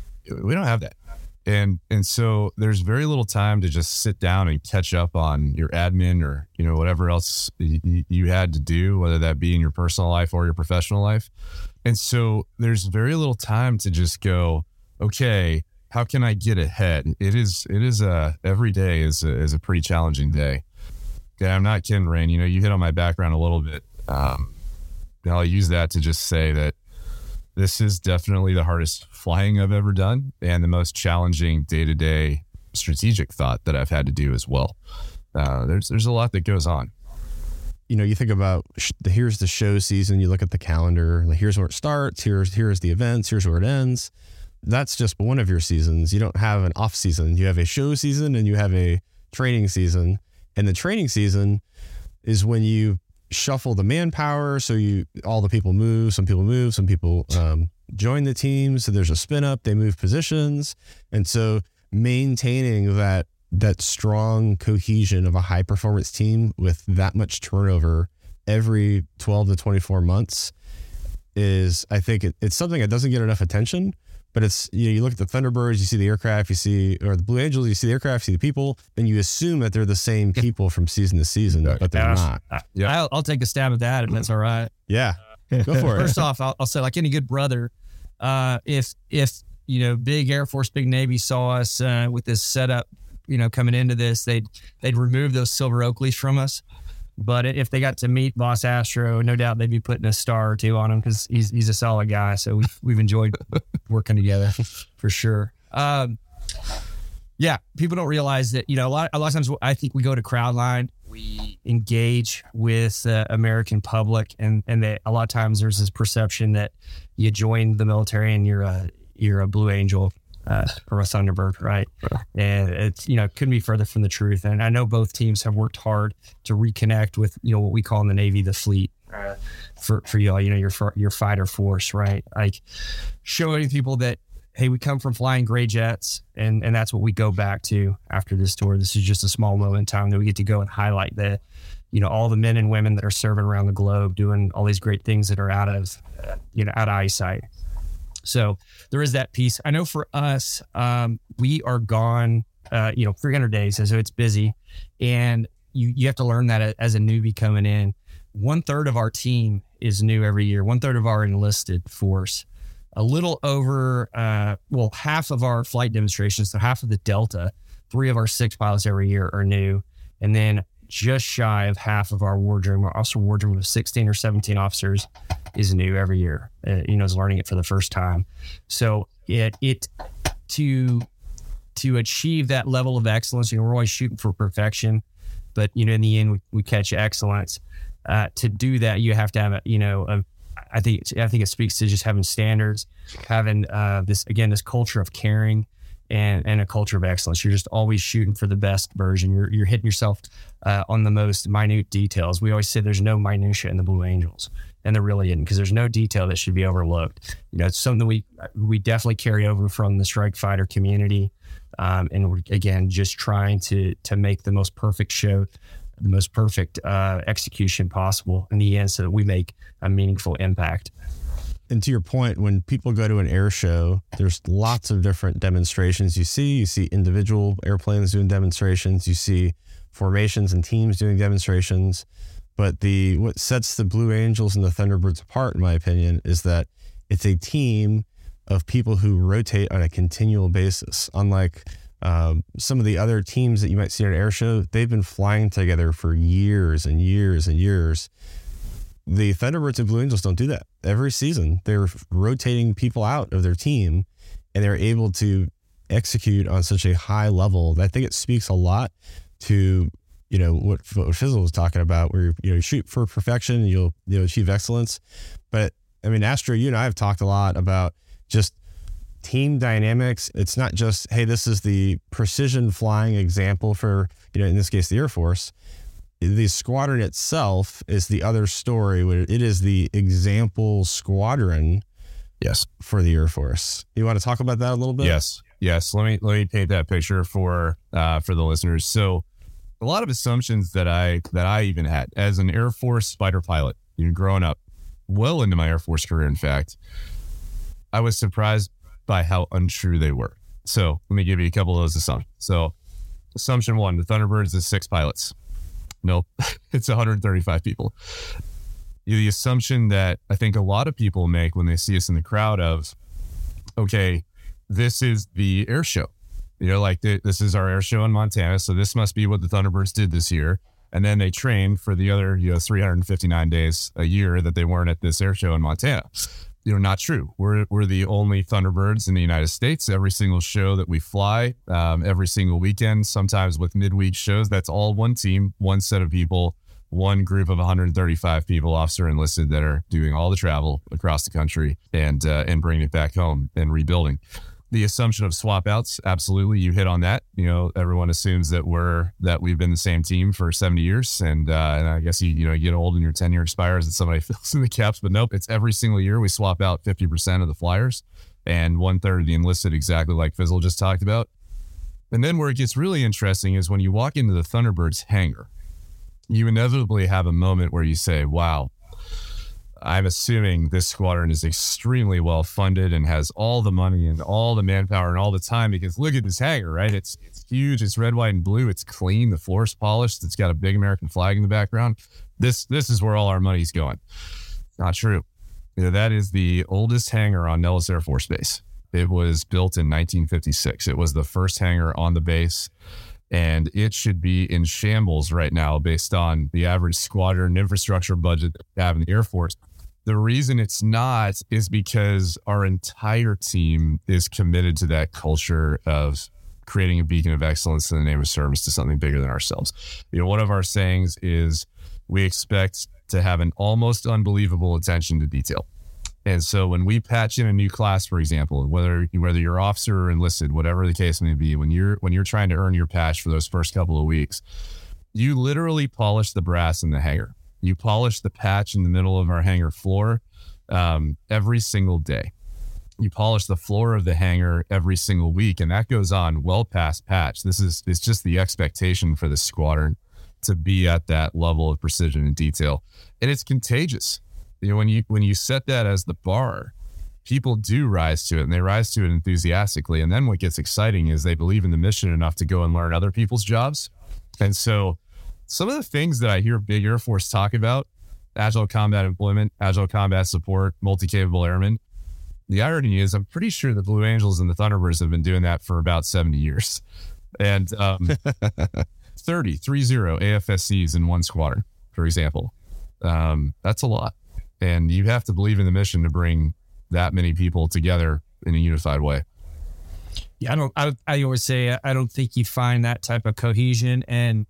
[SPEAKER 4] we don't have that. And so there's very little time to just sit down and catch up on your admin or, whatever else you had to do, whether that be in your personal life or your professional life. And so there's very little time to just go, okay, how can I get ahead? It is every day is a pretty challenging day. Okay, I'm not kidding, Rain. You hit on my background a little bit. I'll use that to just say that this is definitely the hardest flying I've ever done, and the most challenging day-to-day strategic thought that I've had to do as well. There's a lot that goes on.
[SPEAKER 10] You think about here's the show season. You look at the calendar. Like, here's where it starts. Here's the events. Here's where it ends. That's just one of your seasons. You don't have an off season. You have a show season and you have a training season. And the training season is when you shuffle the manpower. So all the people move, some people join the team. So there's a spin up, they move positions. And so maintaining that strong cohesion of a high performance team with that much turnover every 12 to 24 months is, I think it's something that doesn't get enough attention. But it's, you look at the Thunderbirds, you see the aircraft, or the Blue Angels, you see the aircraft, you see the people, and you assume that they're the same people from season to season, but they're not.
[SPEAKER 9] I'll take a stab at that if that's all right.
[SPEAKER 10] Yeah, go for it.
[SPEAKER 9] First off, I'll say, like any good brother, if big Air Force, big Navy saw us with this setup, coming into this, they'd remove those silver Oakleys from us. But if they got to meet Boss Astro, no doubt they'd be putting a star or two on him, because he's a solid guy. So we've enjoyed working together for sure. People don't realize that, a lot of times I think we go to Crowdline, we engage with the American public, and that a lot of times there's this perception that you join the military and you're a Blue Angel. Or a Thunderbird, right? And it's, couldn't be further from the truth. And I know both teams have worked hard to reconnect with, what we call in the Navy, the fleet, for y'all, your fighter force, right? Like showing people that, hey, we come from flying gray jets, and that's what we go back to after this tour. This is just a small moment in time that we get to go and highlight the, all the men and women that are serving around the globe, doing all these great things that are out of eyesight. So there is that piece. I know for us, we are gone, 300 days. So it's busy, and you have to learn that as a newbie coming in, 1/3 of our team is new every year. 1/3 of our enlisted force. A little over, half of our flight demonstrations, so half of the Delta, 3 of our 6 pilots every year are new. And then just shy of half of our wardroom, our officer wardroom of 16 or 17 officers is new every year, is learning it for the first time. So to achieve that level of excellence, we're always shooting for perfection, but, in the end, we catch excellence. To do that, you have to have, I think it speaks to just having standards, having this culture of caring and a culture of excellence. You're just always shooting for the best version. You're hitting yourself on the most minute details. We always say there's no minutia in the Blue Angels, and there really isn't, because there's no detail that should be overlooked. It's something we definitely carry over from the strike fighter community. And we're, again, just trying to make the most perfect show, the most perfect execution possible in the end, so that we make a meaningful impact.
[SPEAKER 10] And to your point, when people go to an air show, there's lots of different demonstrations you see individual airplanes doing demonstrations, you see formations and teams doing demonstrations. But what sets the Blue Angels and the Thunderbirds apart, in my opinion, is that it's a team of people who rotate on a continual basis. Unlike some of the other teams that you might see at an air show, they've been flying together for years and years and years. The Thunderbirds and Blue Angels don't do that. Every season, they're rotating people out of their team, and they're able to execute on such a high level that I think it speaks a lot to, what Fizzle was talking about, where you shoot for perfection and you'll achieve excellence. But I mean, Astro, you and I have talked a lot about just team dynamics. It's not just, hey, this is the precision flying example for, in this case, the Air Force. The squadron itself is the other story, where it is the example squadron.
[SPEAKER 4] Yes.
[SPEAKER 10] For the Air Force. You want to talk about that a little bit?
[SPEAKER 4] Yes. Let me paint that picture for the listeners. So a lot of assumptions that I even had as an Air Force fighter pilot, growing up, well into my Air Force career, in fact, I was surprised by how untrue they were. So let me give you a couple of those assumptions. So assumption 1, the Thunderbirds is 6 pilots. Nope, it's 135 people. The assumption that I think a lot of people make when they see us in the crowd of, okay, this is the air show. This is our air show in Montana, so this must be what the Thunderbirds did this year. And then they trained for the other, 359 days a year that they weren't at this air show in Montana. Not true. We're the only Thunderbirds in the United States. Every single show that we fly, every single weekend, sometimes with midweek shows, that's all one team, one set of people, one group of 135 people, officer enlisted, that are doing all the travel across the country and bringing it back home and rebuilding. The assumption of swap outs, absolutely, you hit on that. Everyone assumes that we've been the same team for 70 years, and I guess you get old and your tenure expires and somebody fills in the caps. But nope, it's every single year we swap out 50% of the flyers and 1/3 of the enlisted, exactly like Fizzle just talked about. And then where it gets really interesting is when you walk into the Thunderbirds hangar, you inevitably have a moment where you say, "Wow." I'm assuming this squadron is extremely well funded and has all the money and all the manpower and all the time, because look at this hangar, right? It's huge. It's red, white, and blue. It's clean. The floor is polished. It's got a big American flag in the background. This is where all our money's going. Not true. That is the oldest hangar on Nellis Air Force Base. It was built in 1956. It was the first hangar on the base, and it should be in shambles right now based on the average squadron infrastructure budget that we have in the Air Force. The reason it's not is because our entire team is committed to that culture of creating a beacon of excellence in the name of service to something bigger than ourselves. One of our sayings is we expect to have an almost unbelievable attention to detail. And so when we patch in a new class, for example, whether you're officer or enlisted, whatever the case may be, when you're trying to earn your patch for those first couple of weeks, you literally polish the brass in the hangar. You polish the patch in the middle of our hangar floor every single day. You polish the floor of the hangar every single week, and that goes on well past patch. It's just the expectation for the squadron to be at that level of precision and detail, and it's contagious. When you set that as the bar, people do rise to it, and they rise to it enthusiastically. And then what gets exciting is they believe in the mission enough to go and learn other people's jobs. And so some of the things that I hear Big Air Force talk about agile combat employment, agile combat support, multi-capable airmen. The irony is I'm pretty sure the Blue Angels and the Thunderbirds have been doing that for about 70 years. And 30 AFSCs in one squadron, for example. That's a lot. And you have to believe in the mission to bring that many people together in a unified way.
[SPEAKER 9] Yeah, I always say I don't think you find that type of cohesion and,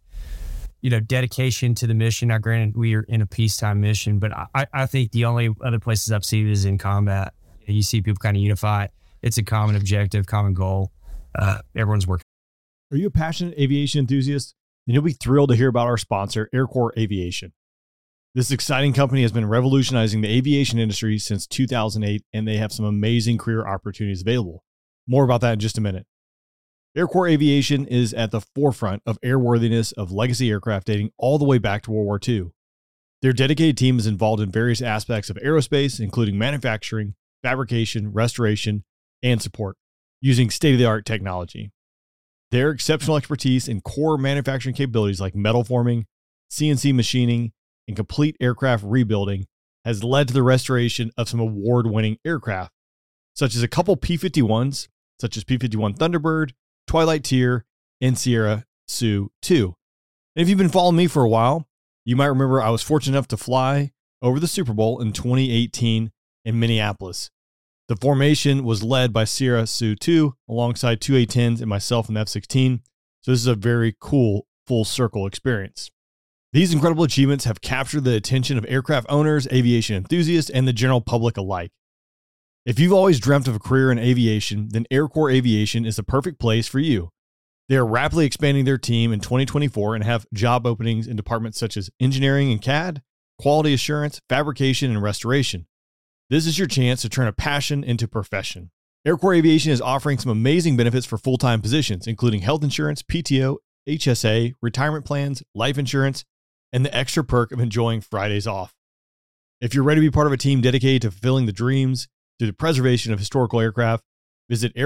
[SPEAKER 9] dedication to the mission. Now, granted, we are in a peacetime mission, but I think the only other places I've seen it is in combat. You see people kind of unify. It's a common objective, common goal. Everyone's working.
[SPEAKER 1] Are you a passionate aviation enthusiast? Then you'll be thrilled to hear about our sponsor, Aircore Aviation. This exciting company has been revolutionizing the aviation industry since 2008, and they have some amazing career opportunities available. More about that in just a minute. Aircore Aviation is at the forefront of airworthiness of legacy aircraft dating all the way back to World War II. Their dedicated team is involved in various aspects of aerospace, including manufacturing, fabrication, restoration, and support, using state-of-the-art technology. Their exceptional expertise in core manufacturing capabilities like metal forming, CNC machining, and complete aircraft rebuilding has led to the restoration of some award-winning aircraft, such as a couple P-51s, such as P-51 Thunderbird, Twilight Tier, and Sierra Sioux 2. And if you've been following me for a while, you might remember I was fortunate enough to fly over the Super Bowl in 2018 in Minneapolis. The formation was led by Sierra Sioux 2 alongside two A-10s and myself in the F-16. So this is a very cool full circle experience. These incredible achievements have captured the attention of aircraft owners, aviation enthusiasts, and the general public alike. If you've always dreamt of a career in aviation, then Aircore Aviation is the perfect place for you. They are rapidly expanding their team in 2024 and have job openings in departments such as engineering and CAD, quality assurance, fabrication, and restoration. This is your chance to turn a passion into profession. Aircore Aviation is offering some amazing benefits for full-time positions, including health insurance, PTO, HSA, retirement plans, life insurance, and the extra perk of enjoying Fridays off. If you're ready to be part of a team dedicated to fulfilling the dreams through the preservation of historical aircraft, visit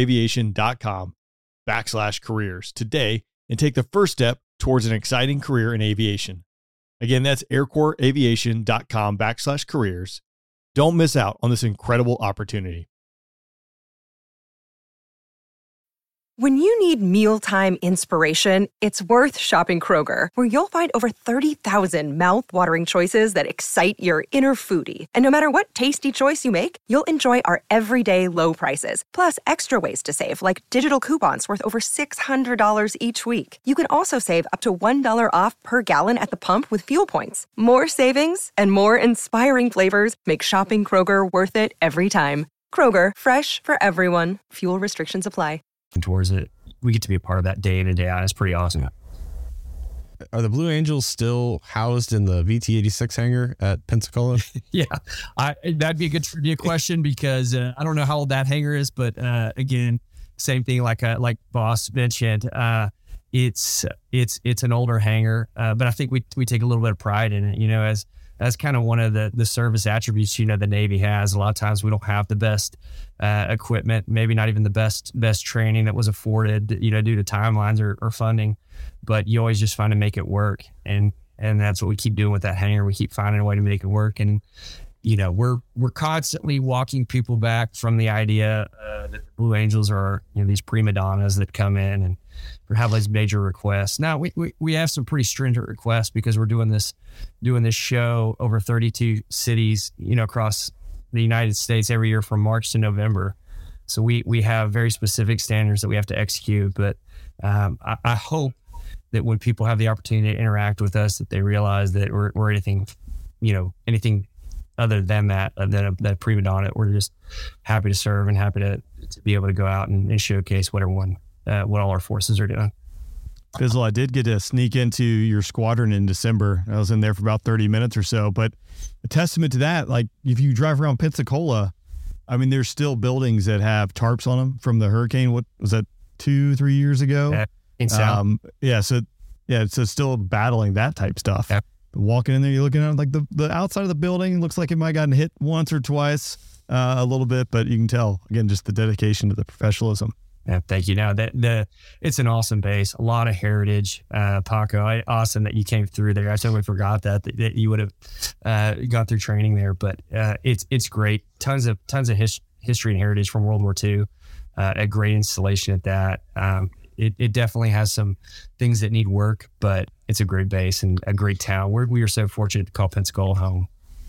[SPEAKER 1] aircoreaviation.com/careers today and take the first step towards an exciting career in aviation. Again, that's aircoreaviation.com/careers. Don't miss out on this incredible opportunity.
[SPEAKER 3] When you need mealtime inspiration, it's worth shopping Kroger, where you'll find over 30,000 mouth-watering choices that excite your inner foodie. And no matter what tasty choice you make, you'll enjoy our everyday low prices, plus extra ways to save, like digital coupons worth over $600 each week. You can also save up to $1 off per gallon at the pump with fuel points. More savings and more inspiring flavors make shopping Kroger worth it every time. Kroger, fresh for everyone. Fuel restrictions apply.
[SPEAKER 9] Towards it, we get to be a part of that day in and day out. It's pretty awesome.
[SPEAKER 10] Are the Blue Angels still housed in the VT-86 hangar at Pensacola?
[SPEAKER 9] Yeah, that'd be a good trivia question because I don't know how old that hangar is, but again, same thing like Boss mentioned. It's an older hangar, but I think we take a little bit of pride in it. As kind of one of the service attributes, the Navy has. A lot of times we don't have the best equipment, maybe not even the best training that was afforded, due to timelines or funding, but you always just find to make it work. And that's what we keep doing with that hangar. We keep finding a way to make it work. And, we're constantly walking people back from the idea that the Blue Angels are, these prima donnas that come in and have these major requests. Now we have some pretty stringent requests because we're doing this show over 32 cities, across the United States every year from March to November. So we have very specific standards that we have to execute. But I hope that when people have the opportunity to interact with us, that they realize that we're anything other than that prima donna. We're just happy to serve and happy to be able to go out and showcase what all our forces are doing.
[SPEAKER 7] Fizzle, I did get to sneak into your squadron in December. I was in there for about 30 minutes or so, but a testament to that, like if you drive around Pensacola, I mean, there's still buildings that have tarps on them from the hurricane. What was that, 2-3 years ago? So it's still battling that type stuff.
[SPEAKER 9] Yeah.
[SPEAKER 7] Walking in there, you're looking at like the outside of the building looks like it might have gotten hit once or twice, a little bit, but you can tell again just the dedication to the professionalism.
[SPEAKER 9] Yeah, thank you. Now it's an awesome base, a lot of heritage. Paco, awesome that you came through there. I totally forgot that you would have gone through training there, but it's great. Tons of history and heritage from World War II. A great installation at that. It definitely has some things that need work, but it's a great base and a great town. We are so fortunate to call Pensacola home.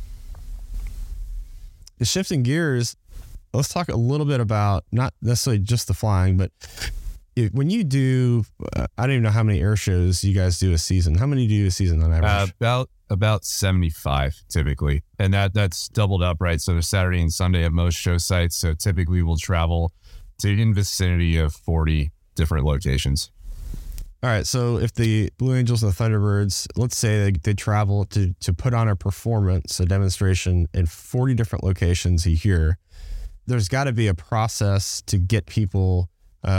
[SPEAKER 10] Shifting gears, let's talk a little bit about not necessarily just the flying, but when you do, I don't even know how many air shows you guys do a season. How many do you do a season on average?
[SPEAKER 4] About 75 typically. And that's doubled up, right? So there's Saturday and Sunday at most show sites. So typically we'll travel to in vicinity of 40 different locations.
[SPEAKER 10] All right. So if the Blue Angels and the Thunderbirds, let's say they travel to put on a performance, a demonstration in 40 different locations a year, there's got to be a process to get people,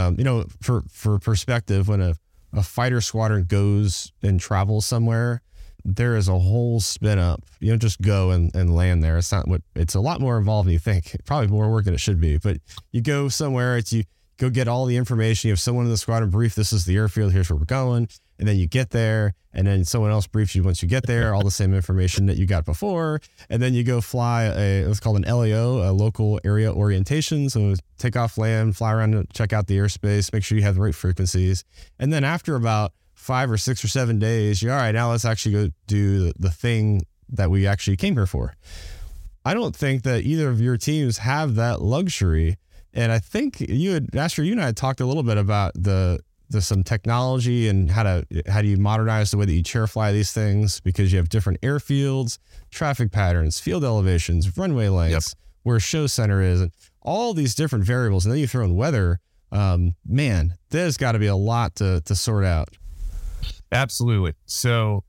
[SPEAKER 10] for perspective, when a fighter squadron goes and travels somewhere, there is a whole spin up. You don't just go and land there. It's a lot more involved than you think. Probably more work than it should be, but you go somewhere, you go get all the information. You have someone in the squadron brief, this is the airfield, here's where we're going. And then you get there, and then someone else briefs you once you get there, all the same information that you got before. And then you go fly what's called an LAO, a local area orientation. So take off, land, fly around to check out the airspace, make sure you have the right frequencies. And then after about 5 or 6 or 7 days, you're all right, now let's actually go do the thing that we actually came here for. I don't think that either of your teams have that luxury. And I think Asher, you and I had talked a little bit about some technology and how do you modernize the way that you chair fly these things, because you have different airfields, traffic patterns, field elevations, runway lengths, where show center is, and all these different variables. And then you throw in weather. Man, there's got to be a lot to sort out.
[SPEAKER 4] Absolutely. So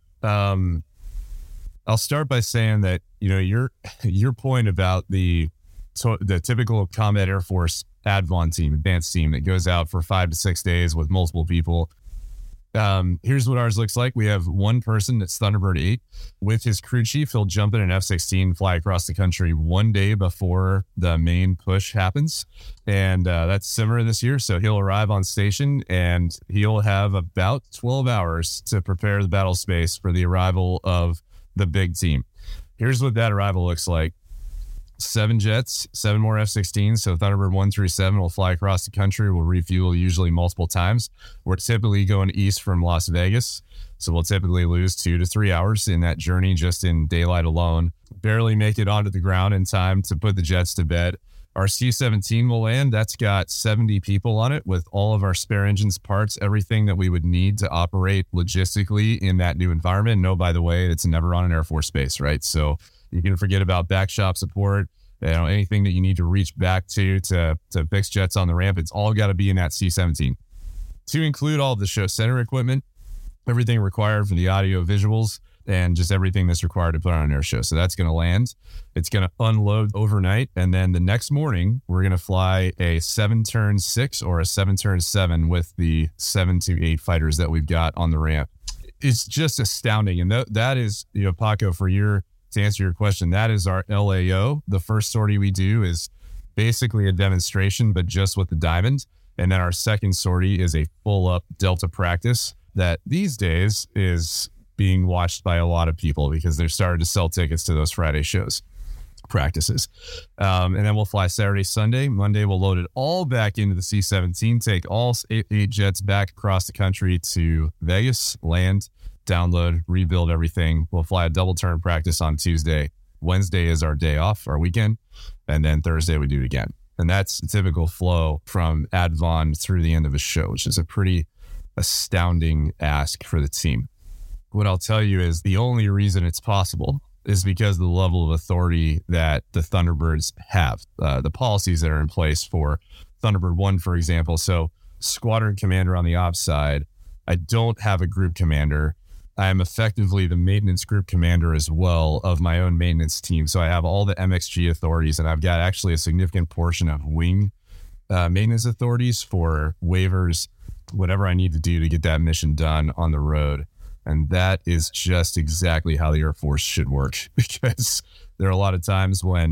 [SPEAKER 4] I'll start by saying that, your point about the typical Combat Air Force advanced team that goes out for 5 to 6 days with multiple people. Here's what ours looks like. We have one person that's Thunderbird 8 with his crew chief. He'll jump in an F-16, fly across the country one day before the main push happens. And that's similar this year. So he'll arrive on station and he'll have about 12 hours to prepare the battle space for the arrival of the big team. Here's what that arrival looks like. 7 jets, 7 more F-16s. So Thunderbird 1 through 7 will fly across the country. We'll refuel usually multiple times. We're typically going east from Las Vegas. So we'll typically lose 2 to 3 hours in that journey just in daylight alone. Barely make it onto the ground in time to put the jets to bed. Our C-17 will land. That's got 70 people on it with all of our spare engines, parts, everything that we would need to operate logistically in that new environment. No, by the way, it's never on an Air Force base, right? So you can forget about back shop support, anything that you need to reach back to fix jets on the ramp. It's all got to be in that C-17. To include all of the show center equipment, everything required for the audio visuals, and just everything that's required to put on an air show. So that's going to land. It's going to unload overnight. And then the next morning, we're going to fly a 7-turn 6 or a 7-turn 7 with the 7 to 8 fighters that we've got on the ramp. It's just astounding. And that is, Paco, to answer your question, that is our LAO. The first sortie we do is basically a demonstration, but just with the Diamond. And then our second sortie is a full up Delta practice that these days is being watched by a lot of people because they're starting to sell tickets to those Friday practices. And then we'll fly Saturday, Sunday. Monday, we'll load it all back into the C-17, take all 8 jets back across the country to Vegas, land, download, rebuild everything. We'll fly a double turn practice on Tuesday. Wednesday is our day off, our weekend. And then Thursday we do it again. And that's a typical flow from Advon through the end of a show, which is a pretty astounding ask for the team. What I'll tell you is the only reason it's possible is because of the level of authority that the Thunderbirds have, the policies that are in place for Thunderbird 1, for example. So squadron commander on the ops side, I don't have a group commander. I am effectively the maintenance group commander as well of my own maintenance team. So I have all the MXG authorities, and I've got actually a significant portion of wing maintenance authorities for waivers, whatever I need to do to get that mission done on the road. And that is just exactly how the Air Force should work, because there are a lot of times when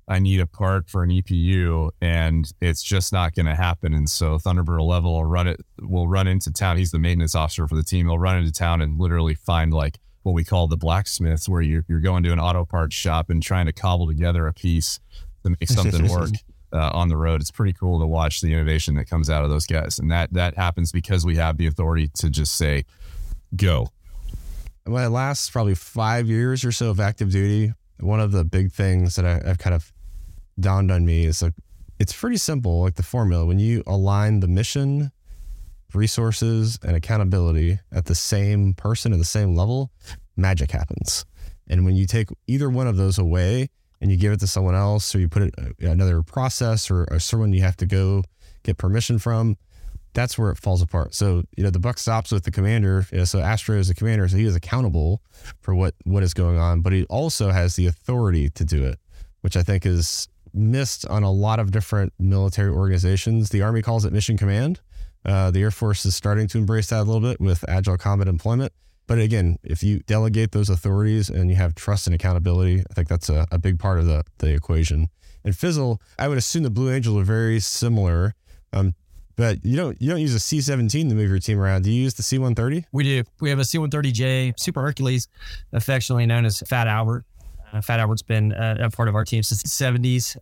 [SPEAKER 4] I need a part for an EPU, and it's just not going to happen. And so Thunderbird level will run into town. He's the maintenance officer for the team. He'll run into town and literally find like what we call the blacksmiths, where you're going to an auto parts shop and trying to cobble together a piece to make something work on the road. It's pretty cool to watch the innovation that comes out of those guys. And that happens because we have the authority to just say, go.
[SPEAKER 10] My last probably 5 years or so of active duty, one of the big things that I've kind of dawned on me is like, it's pretty simple, like the formula. When you align the mission, resources, and accountability at the same person at the same level, magic happens. And when you take either one of those away and you give it to someone else, or you put it another process or someone you have to go get permission from, that's where it falls apart. So, the buck stops with the commander. So Astro is the commander, so he is accountable for what is going on, but he also has the authority to do it, which I think is missed on a lot of different military organizations. The Army calls it mission command. The Air Force is starting to embrace that a little bit with agile combat employment. But again, if you delegate those authorities and you have trust and accountability, I think that's a big part of the equation. And Fizzle, I would assume the Blue Angels are very similar. But you don't use a C-17 to move your team around. Do you use the C-130?
[SPEAKER 9] We do. We have a C-130J Super Hercules, affectionately known as Fat Albert. Fat Albert's been a part of our team since the 70s.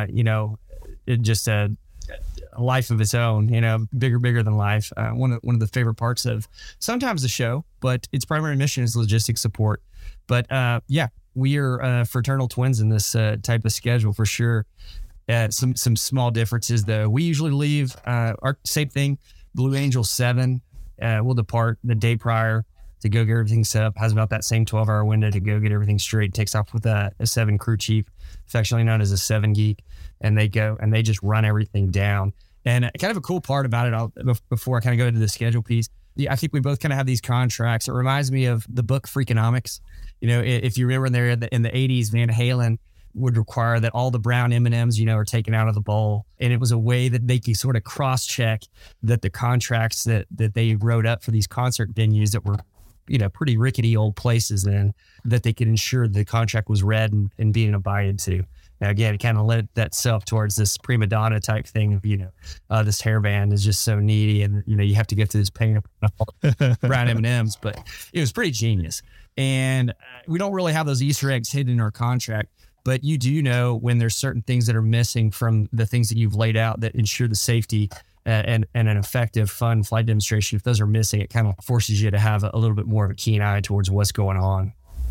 [SPEAKER 9] It just a life of its own, bigger than life. One of the favorite parts of sometimes the show, but its primary mission is logistics support. But we are fraternal twins in this type of schedule for sure. Some small differences though. We usually leave our same thing. Blue Angel 7 will depart the day prior to go get everything set up. Has about that same 12-hour window to go get everything straight. Takes off with a 7 crew chief, affectionately known as a 7 geek, and they go and they just run everything down. And kind of a cool part about it, before I kind of go into the schedule piece, I think we both kind of have these contracts. It reminds me of the book Freakonomics. If you remember there in the 80s, Van Halen would require that all the brown M&Ms, are taken out of the bowl. And it was a way that they could sort of cross-check that the contracts that they wrote up for these concert venues that were, pretty rickety old places then, that they could ensure the contract was read and being abided to. Now, again, it kind of led that self towards this prima donna type thing of, this hairband is just so needy and, you have to get through this pain of brown M&Ms, but it was pretty genius. And we don't really have those Easter eggs hidden in our contract. But you do know when there's certain things that are missing from the things that you've laid out that ensure the safety and an effective, fun flight demonstration. If those are missing, it kind of forces you to have a little bit more of a keen eye towards what's going on.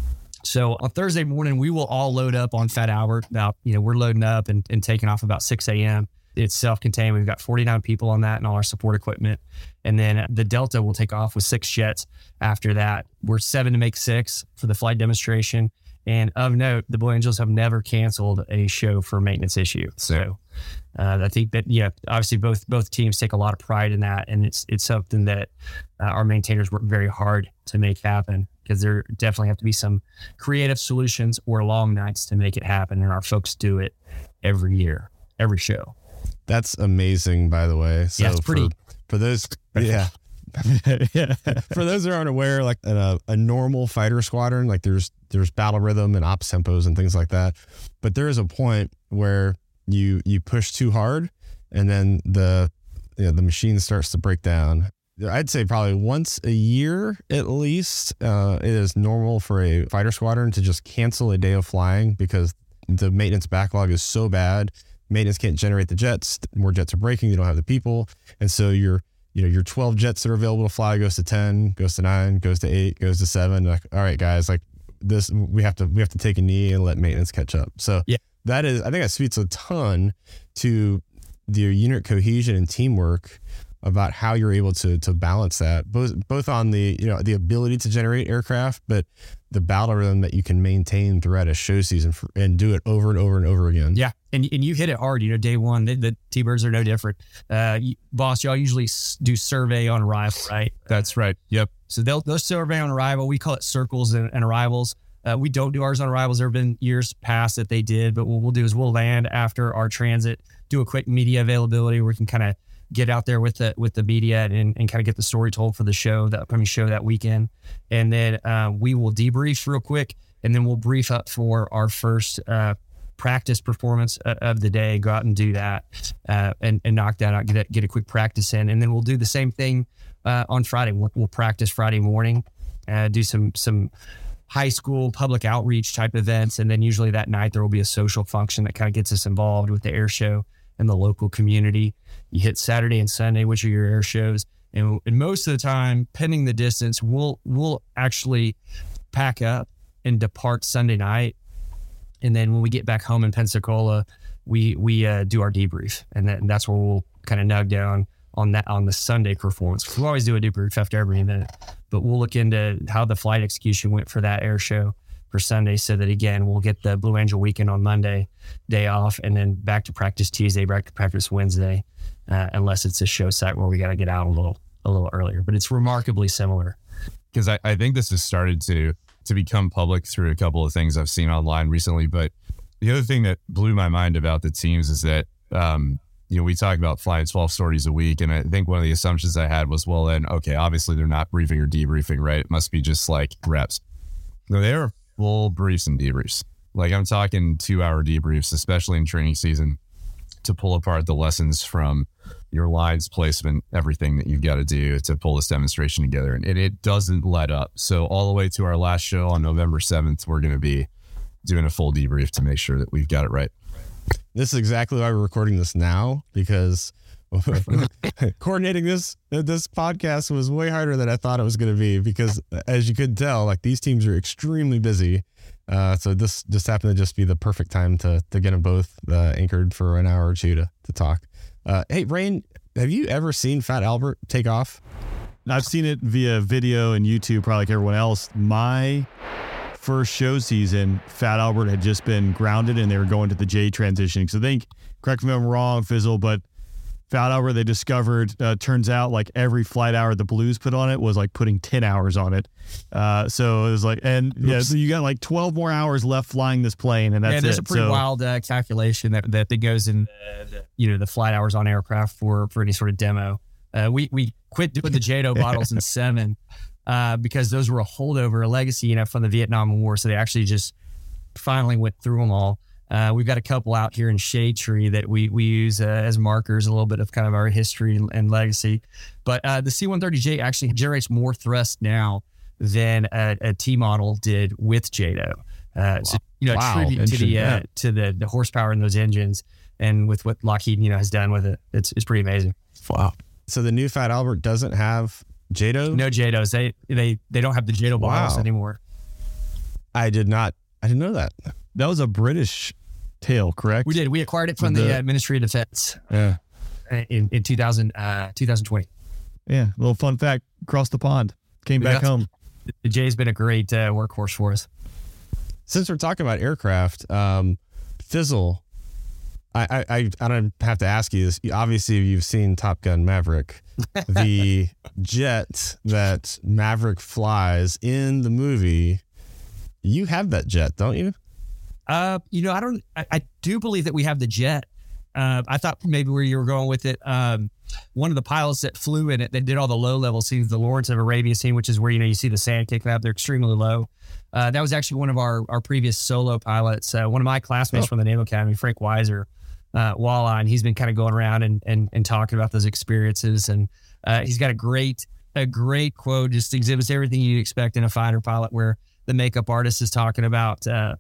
[SPEAKER 9] So on Thursday morning, we will all load up on Fat Albert. Now, we're loading up and taking off about 6 a.m. It's self-contained. We've got 49 people on that and all our support equipment. And then the Delta will take off with 6 jets after that. We're 7 to make 6 for the flight demonstration. And of note, the Blue Angels have never canceled a show for a maintenance issue. So I think that, obviously both teams take a lot of pride in that. And it's something that our maintainers work very hard to make happen, because there definitely have to be some creative solutions or long nights to make it happen. And our folks do it every year, every show.
[SPEAKER 10] That's amazing, by the way. So
[SPEAKER 9] it's pretty.
[SPEAKER 10] For those, yeah. For those that aren't aware, like a normal fighter squadron, like there's battle rhythm and ops tempos and things like that. But there is a point where you push too hard, and then the machine starts to break down. I'd say probably once a year at least, it is normal for a fighter squadron to just cancel a day of flying because the maintenance backlog is so bad. Maintenance can't generate the jets. More jets are breaking. You don't have the people, and so your 12 jets that are available to fly goes to 10, goes to 9, goes to 8, goes to 7. Like, all right, guys, like this, we have to take a knee and let maintenance catch up. So that is, I think that speaks a ton to the unit cohesion and teamwork about how you're able to balance that, both on the the ability to generate aircraft, but the battle rhythm that you can maintain throughout a show season and do it over and over and over again.
[SPEAKER 9] Yeah, and you hit it hard. Day one, the T-Birds are no different. Boss, y'all usually do survey on arrival, right?
[SPEAKER 4] That's right. Yep.
[SPEAKER 9] So they'll survey on arrival. We call it circles and arrivals. We don't do ours on arrivals. There have been years past that they did, but what we'll do is we'll land after our transit, do a quick media availability where we can kind of get out there with the media and kind of get the story told for the upcoming show that weekend. And then we will debrief real quick, and then we'll brief up for our first practice performance of the day, go out and do that and knock that out, get a quick practice in. And then we'll do the same thing on Friday. We'll practice Friday morning, do some high school public outreach type events. And then usually that night there will be a social function that kind of gets us involved with the air show and the local community. You hit Saturday and Sunday, which are your air shows. And most of the time, pending the distance, we'll actually pack up and depart Sunday night. And then when we get back home in Pensacola, we do our debrief. And that's where we'll kind of nug down on the Sunday performance. We'll always do a debrief after every event, but we'll look into how the flight execution went for that air show for Sunday, so that again, we'll get the Blue Angel weekend on Monday, day off, and then back to practice Tuesday, back to practice Wednesday, unless it's a show site where we got to get out a little earlier. But it's remarkably similar.
[SPEAKER 4] Because I think this has started to become public through a couple of things I've seen online recently. But the other thing that blew my mind about the teams is that, we talk about flying 12 sorties a week. And I think one of the assumptions I had was, well, then, okay, obviously they're not briefing or debriefing, right? It must be just like reps. No, they are full briefs and debriefs. Like I'm talking 2-hour debriefs, especially in training season, to pull apart the lessons from your lines placement, everything that you've got to do to pull this demonstration together. And it doesn't let up. So all the way to our last show on November 7th, we're going to be doing a full debrief to make sure that we've got it right.
[SPEAKER 10] This is exactly why we're recording this now, because coordinating this podcast was way harder than I thought it was going to be, because as you could tell, like these teams are extremely busy. So this just happened to just be the perfect time to get them both anchored for an hour or two to talk. Hey, Rain, have you ever seen Fat Albert take off?
[SPEAKER 7] I've seen it via video and YouTube, probably like everyone else. My first show season, Fat Albert had just been grounded and they were going to the J transitioning. So I think, correct me if I'm wrong, Fizzle, but Fat Albert, they discovered, turns out like every flight hour the Blues put on it was like putting 10 hours on it. So it was like, and yeah, so you got like 12 more hours left flying this plane, and that's
[SPEAKER 9] there's a pretty wild calculation that goes in the flight hours on aircraft for any sort of demo. We quit doing the JATO bottles in 7 because those were a holdover, a legacy, from the Vietnam War. So they actually just finally went through them all. We've got a couple out here in Shade Tree that we use as markers, a little bit of kind of our history and legacy. But the C-130J actually generates more thrust now than a T model did with JATO. So, tribute to the horsepower in those engines, and with what Lockheed, has done with it, it's pretty amazing.
[SPEAKER 10] Wow. So the new Fat Albert doesn't have JATO?
[SPEAKER 9] No JATOs. They don't have the JATO bottles anymore.
[SPEAKER 10] I didn't know that.
[SPEAKER 7] That was a British tail, correct?
[SPEAKER 9] We did. We acquired it from the Ministry of Defense.
[SPEAKER 7] Yeah.
[SPEAKER 9] In 2020.
[SPEAKER 10] Yeah.
[SPEAKER 7] A little fun fact: across the pond, came back home.
[SPEAKER 9] The J's been a great workhorse for us.
[SPEAKER 10] Since we're talking about aircraft, Fizzle, I don't have to ask you this. Obviously, you've seen Top Gun Maverick. The jet that Maverick flies in the movie, you have that jet, don't you?
[SPEAKER 9] I do believe that we have the jet. I thought maybe where you were going with it. One of the pilots that flew in it, that did all the low level scenes, the Lawrence of Arabia scene, which is where, you see the sand kicking up. They're extremely low. That was actually one of our previous solo pilots. One of my classmates from the Naval Academy, Frank Weiser, Walleye, he's been kind of going around and talking about those experiences. And he's got a great quote, just exhibits everything you'd expect in a fighter pilot, where the makeup artist is talking about they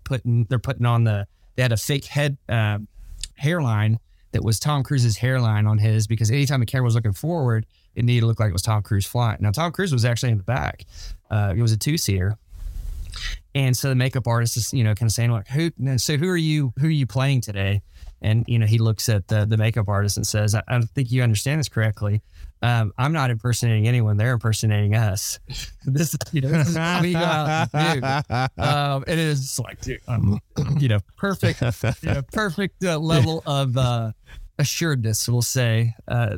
[SPEAKER 9] had a fake head hairline that was Tom Cruise's hairline on his, because anytime the camera was looking forward, it needed to look like it was Tom Cruise flying. Now, Tom Cruise was actually in the back. It was a 2-seater. And so the makeup artist is, kind of saying, like, who are you playing today? And, he looks at the makeup artist and says, I don't think you understand this correctly. I'm not impersonating anyone. They're impersonating us. This is we go out and do. It is like, dude, perfect, perfect level of assuredness, we'll say.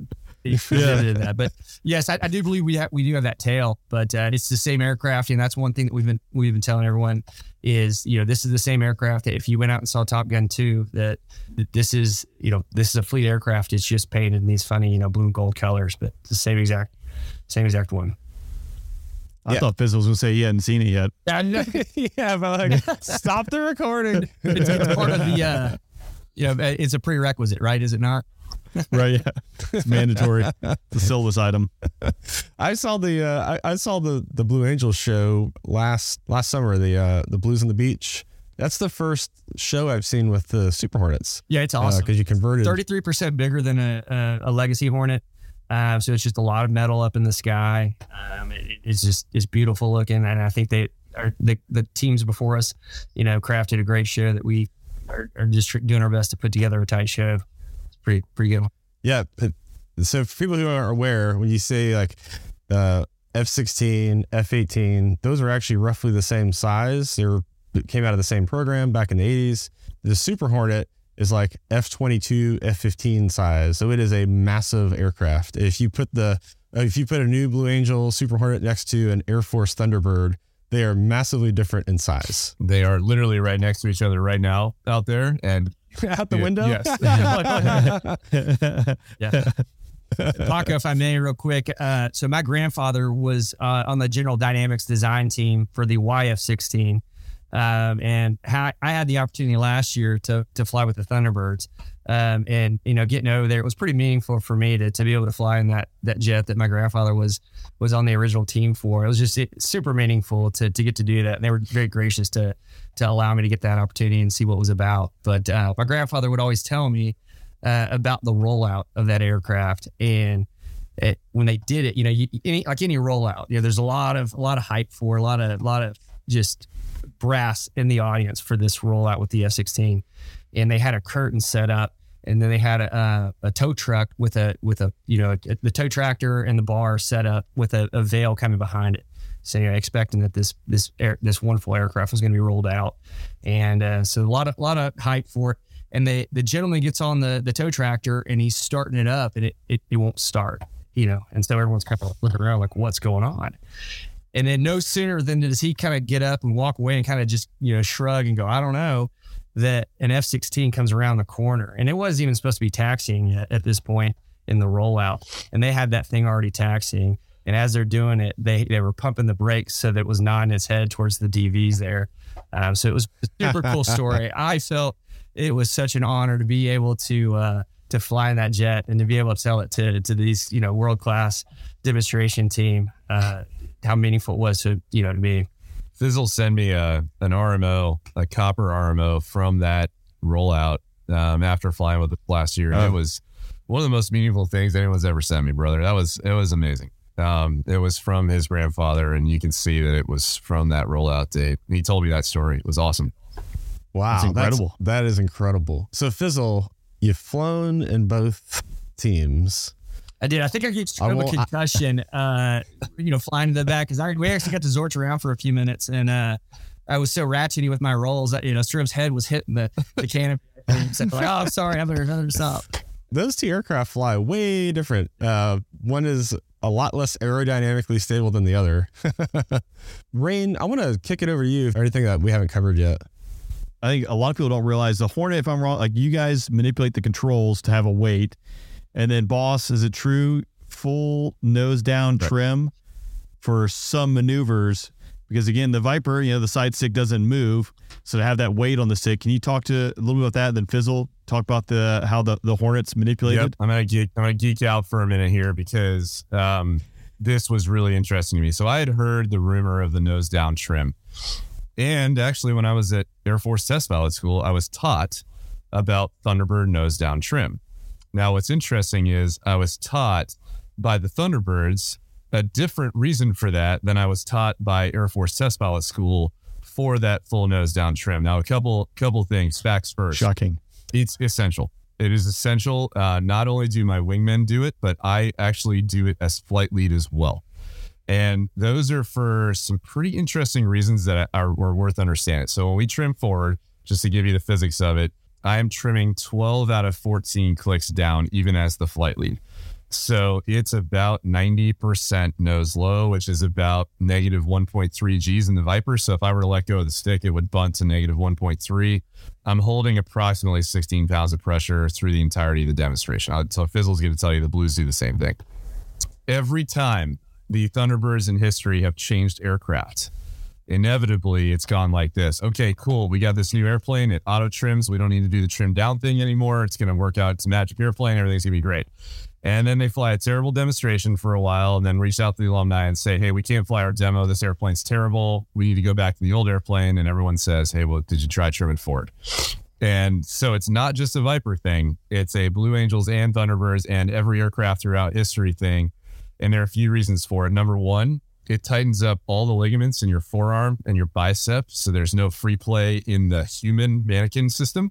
[SPEAKER 9] That. But yes, I do believe we do have that tail, but it's the same aircraft, and that's one thing that we've been telling everyone is, this is the same aircraft that if you went out and saw Top Gun 2, that this is a fleet aircraft. It's just painted in these funny blue and gold colors, but it's the same exact one.
[SPEAKER 7] I thought Fizzle was going to say he hadn't seen it yet.
[SPEAKER 10] Yeah, but like, stop the recording.
[SPEAKER 9] It's part of the, it's a prerequisite, right? Is it not?
[SPEAKER 7] Right, yeah. It's mandatory. It's a syllabus item.
[SPEAKER 10] I saw the Blue Angels show last summer, the Blues on the Beach. That's the first show I've seen with the Super Hornets.
[SPEAKER 9] Yeah, it's awesome.
[SPEAKER 10] Because you converted
[SPEAKER 9] 33% bigger than a Legacy Hornet. So it's just a lot of metal up in the sky. It's beautiful looking, and I think the teams before us, crafted a great show that we are just doing our best to put together a tight show. It's pretty good.
[SPEAKER 10] Yeah. So for people who aren't aware, when you say like F-16, F-18, those are actually roughly the same size. It came out of the same program back in the 80s. The Super Hornet is like F-22, F-15 size. So it is a massive aircraft. If you put a new Blue Angel Super Hornet next to an Air Force Thunderbird, they are massively different in size.
[SPEAKER 4] They are literally right next to each other right now out there. And
[SPEAKER 10] out the window?
[SPEAKER 4] Yes.
[SPEAKER 9] Yeah. Paco, if I may, real quick. So my grandfather was on the General Dynamics design team for the YF-16. And I had the opportunity last year to fly with the Thunderbirds, and getting over there, it was pretty meaningful for me to be able to fly in that jet that my grandfather was on the original team for. It was just super meaningful to get to do that, and they were very gracious to allow me to get that opportunity and see what it was about. But my grandfather would always tell me about the rollout of that aircraft, and when they did it, any rollout, there's a lot of hype for a lot of just brass in the audience for this rollout with the F-16, and they had a curtain set up, and then they had a tow truck with the tow tractor and the bar set up with a veil coming behind it. So expecting that this wonderful aircraft was going to be rolled out, and so a lot of hype for it. And the gentleman gets on the tow tractor and he's starting it up, and it won't start, and so everyone's kind of looking around like, what's going on? And then no sooner than does he kind of get up and walk away and kind of just, shrug and go, I don't know, that an F-16 comes around the corner. And it wasn't even supposed to be taxiing yet at this point in the rollout. And they had that thing already taxiing. And as they're doing it, they were pumping the brakes so that it was nodding its head towards the DVs there. So it was a super cool story. I felt it was such an honor to be able to fly in that jet and to be able to tell it to these, world-class demonstration team, how meaningful it was to me.
[SPEAKER 4] Fizzle sent me an RMO, a copper RMO from that rollout after flying with it last year. And it was one of the most meaningful things anyone's ever sent me, brother. It was amazing. It was from his grandfather, and you can see that it was from that rollout date. He told me that story. It was awesome.
[SPEAKER 10] Wow.
[SPEAKER 7] That's incredible.
[SPEAKER 10] That is incredible. So Fizzle, you've flown in both teams.
[SPEAKER 9] I did. I think I get a concussion, flying to the back, because we actually got to Zorch around for a few minutes, and I was so ratchety with my rolls that Strib's head was hitting the canopy. So I'm sorry, I better stop.
[SPEAKER 10] Those two aircraft fly way different. One is a lot less aerodynamically stable than the other. Rain, I want to kick it over to you for anything that we haven't covered yet.
[SPEAKER 7] I think a lot of people don't realize the Hornet, if I'm wrong, like you guys manipulate the controls to have a weight. And then, boss, is it true full nose down trim for some maneuvers? Because again, the Viper, the side stick doesn't move, so to have that weight on the stick. Can you talk to a little bit about that? And then Fizzle, talk about how the Hornet's manipulated.
[SPEAKER 4] Yep. I'm gonna geek out for a minute here because this was really interesting to me. So I had heard the rumor of the nose down trim, and actually, when I was at Air Force Test Pilot School, I was taught about Thunderbird nose down trim. Now, what's interesting is I was taught by the Thunderbirds a different reason for that than I was taught by Air Force Test Pilot School for that full nose down trim. Now, a couple things, facts first.
[SPEAKER 7] Shocking.
[SPEAKER 4] It's essential. It is essential. Not only do my wingmen do it, but I actually do it as flight lead as well. And those are for some pretty interesting reasons that are worth understanding. So when we trim forward, just to give you the physics of it, I am trimming 12 out of 14 clicks down, even as the flight lead. So it's about 90% nose low, which is about negative 1.3 Gs in the Viper. So if I were to let go of the stick, it would bunt to negative 1.3. I'm holding approximately 16 pounds of pressure through the entirety of the demonstration. So Fizzle's going to tell you the Blues do the same thing. Every time the Thunderbirds in history have changed aircraft. Inevitably, it's gone like this. Okay, cool. We got this new airplane. It auto trims. We don't need to do the trim down thing anymore. It's going to work out. It's a magic airplane. Everything's going to be great. And then they fly a terrible demonstration for a while and then reach out to the alumni and say, hey, we can't fly our demo. This airplane's terrible. We need to go back to the old airplane. And everyone says, hey, well, did you try trimming forward? And so it's not just a Viper thing. It's a Blue Angels and Thunderbirds and every aircraft throughout history thing. And there are a few reasons for it. Number one, it tightens up all the ligaments in your forearm and your bicep. So there's no free play in the human mannequin system.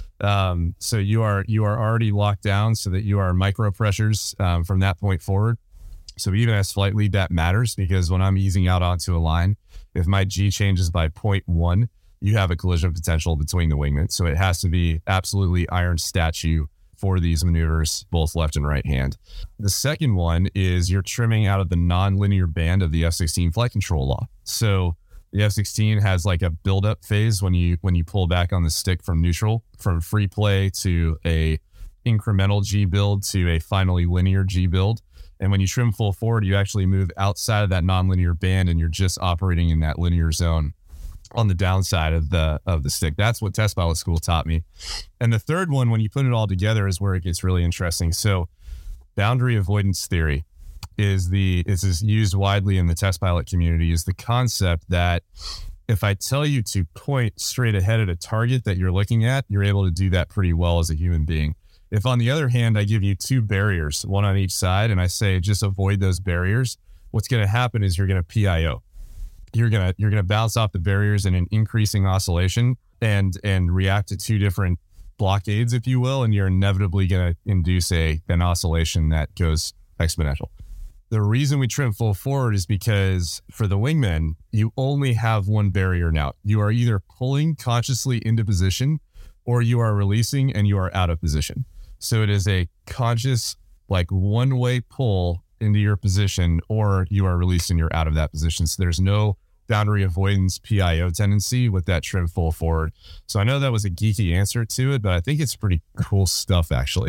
[SPEAKER 4] So you are already locked down so that you are micro pressures from that point forward. So even as flight lead, that matters because when I'm easing out onto a line, if my G changes by 0.1, you have a collision potential between the wingmen. So it has to be absolutely iron statue for these maneuvers, both left and right hand. The second one is you're trimming out of the non-linear band of the F-16 flight control law. So the F-16 has like a build-up phase when you pull back on the stick from neutral, from free play to a incremental G build to a finally linear G build. And when you trim full forward, you actually move outside of that non-linear band and you're just operating in that linear zone on the downside of the stick. That's what test pilot school taught me. And the third one, when you put it all together, is where it gets really interesting. So boundary avoidance theory is used widely in the test pilot community, is the concept that if I tell you to point straight ahead at a target that you're looking at, you're able to do that pretty well as a human being. If on the other hand, I give you two barriers, one on each side, and I say, just avoid those barriers, what's going to happen is you're going to PIO. You're gonna bounce off the barriers in an increasing oscillation and react to two different blockades, if you will, and you're inevitably going to induce an oscillation that goes exponential. The reason we trim full forward is because for the wingmen, you only have one barrier now. You are either pulling consciously into position or you are releasing and you are out of position. So it is a conscious, like one-way pull into your position, or you are released and you're out of that position. So there's no boundary avoidance PIO tendency with that trim full forward. So I know that was a geeky answer to it, but I think it's pretty cool stuff, actually.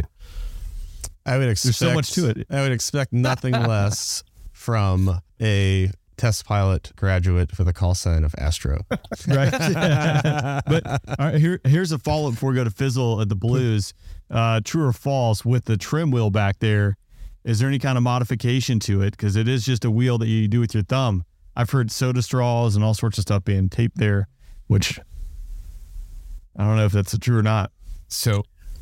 [SPEAKER 10] I would expect,
[SPEAKER 7] there's so much to it.
[SPEAKER 10] I would expect nothing less from a test pilot graduate with a call sign of Astro.
[SPEAKER 7] Right. But all right, here's a follow-up before we go to Fizzle at the Blues. True or false, with the trim wheel back there, is there any kind of modification to it? Because it is just a wheel that you do with your thumb. I've heard soda straws and all sorts of stuff being taped there, which I don't know if that's true or not.
[SPEAKER 4] So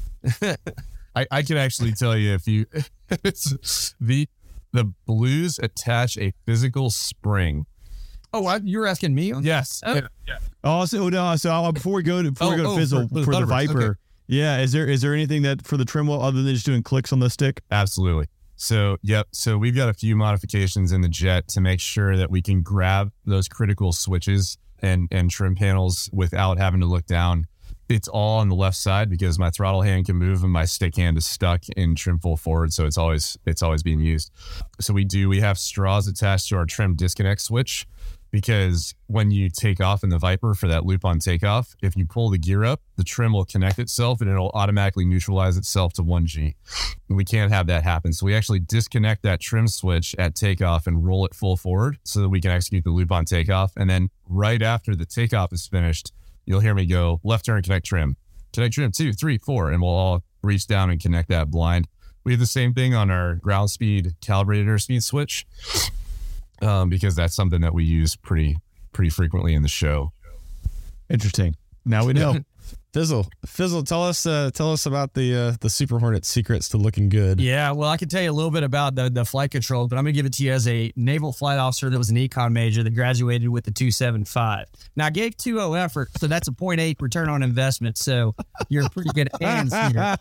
[SPEAKER 4] I can actually tell you, if you the Blues attach a physical spring.
[SPEAKER 9] Oh, you're asking me?
[SPEAKER 4] Yes.
[SPEAKER 9] Oh,
[SPEAKER 4] yeah.
[SPEAKER 7] Oh, so before we go to Fizzle for the Viper, okay. Yeah, is there anything that for the trim wheel other than just doing clicks on the stick?
[SPEAKER 4] Absolutely. So, yep. So we've got a few modifications in the jet to make sure that we can grab those critical switches and trim panels without having to look down. It's all on the left side because my throttle hand can move and my stick hand is stuck in trim full forward. So it's always being used. So we have straws attached to our trim disconnect switch, because when you take off in the Viper for that loop on takeoff, if you pull the gear up, the trim will connect itself and it'll automatically neutralize itself to 1G. We can't have that happen. So we actually disconnect that trim switch at takeoff and roll it full forward so that we can execute the loop on takeoff. And then right after the takeoff is finished, you'll hear me go left turn, connect trim 2, 3, 4, and we'll all reach down and connect that blind. We have the same thing on our ground speed calibrated airspeed switch. Because that's something that we use pretty frequently in the show.
[SPEAKER 7] Interesting. Now we know.
[SPEAKER 10] Fizzle, tell us about the Super Hornet secrets to looking good.
[SPEAKER 9] Yeah, well, I can tell you a little bit about the flight control, but I'm gonna give it to you as a naval flight officer that was an econ major that graduated with the 275. Now I gave 2.0 effort, so that's a 0.8 return on investment. So you're pretty good hands here.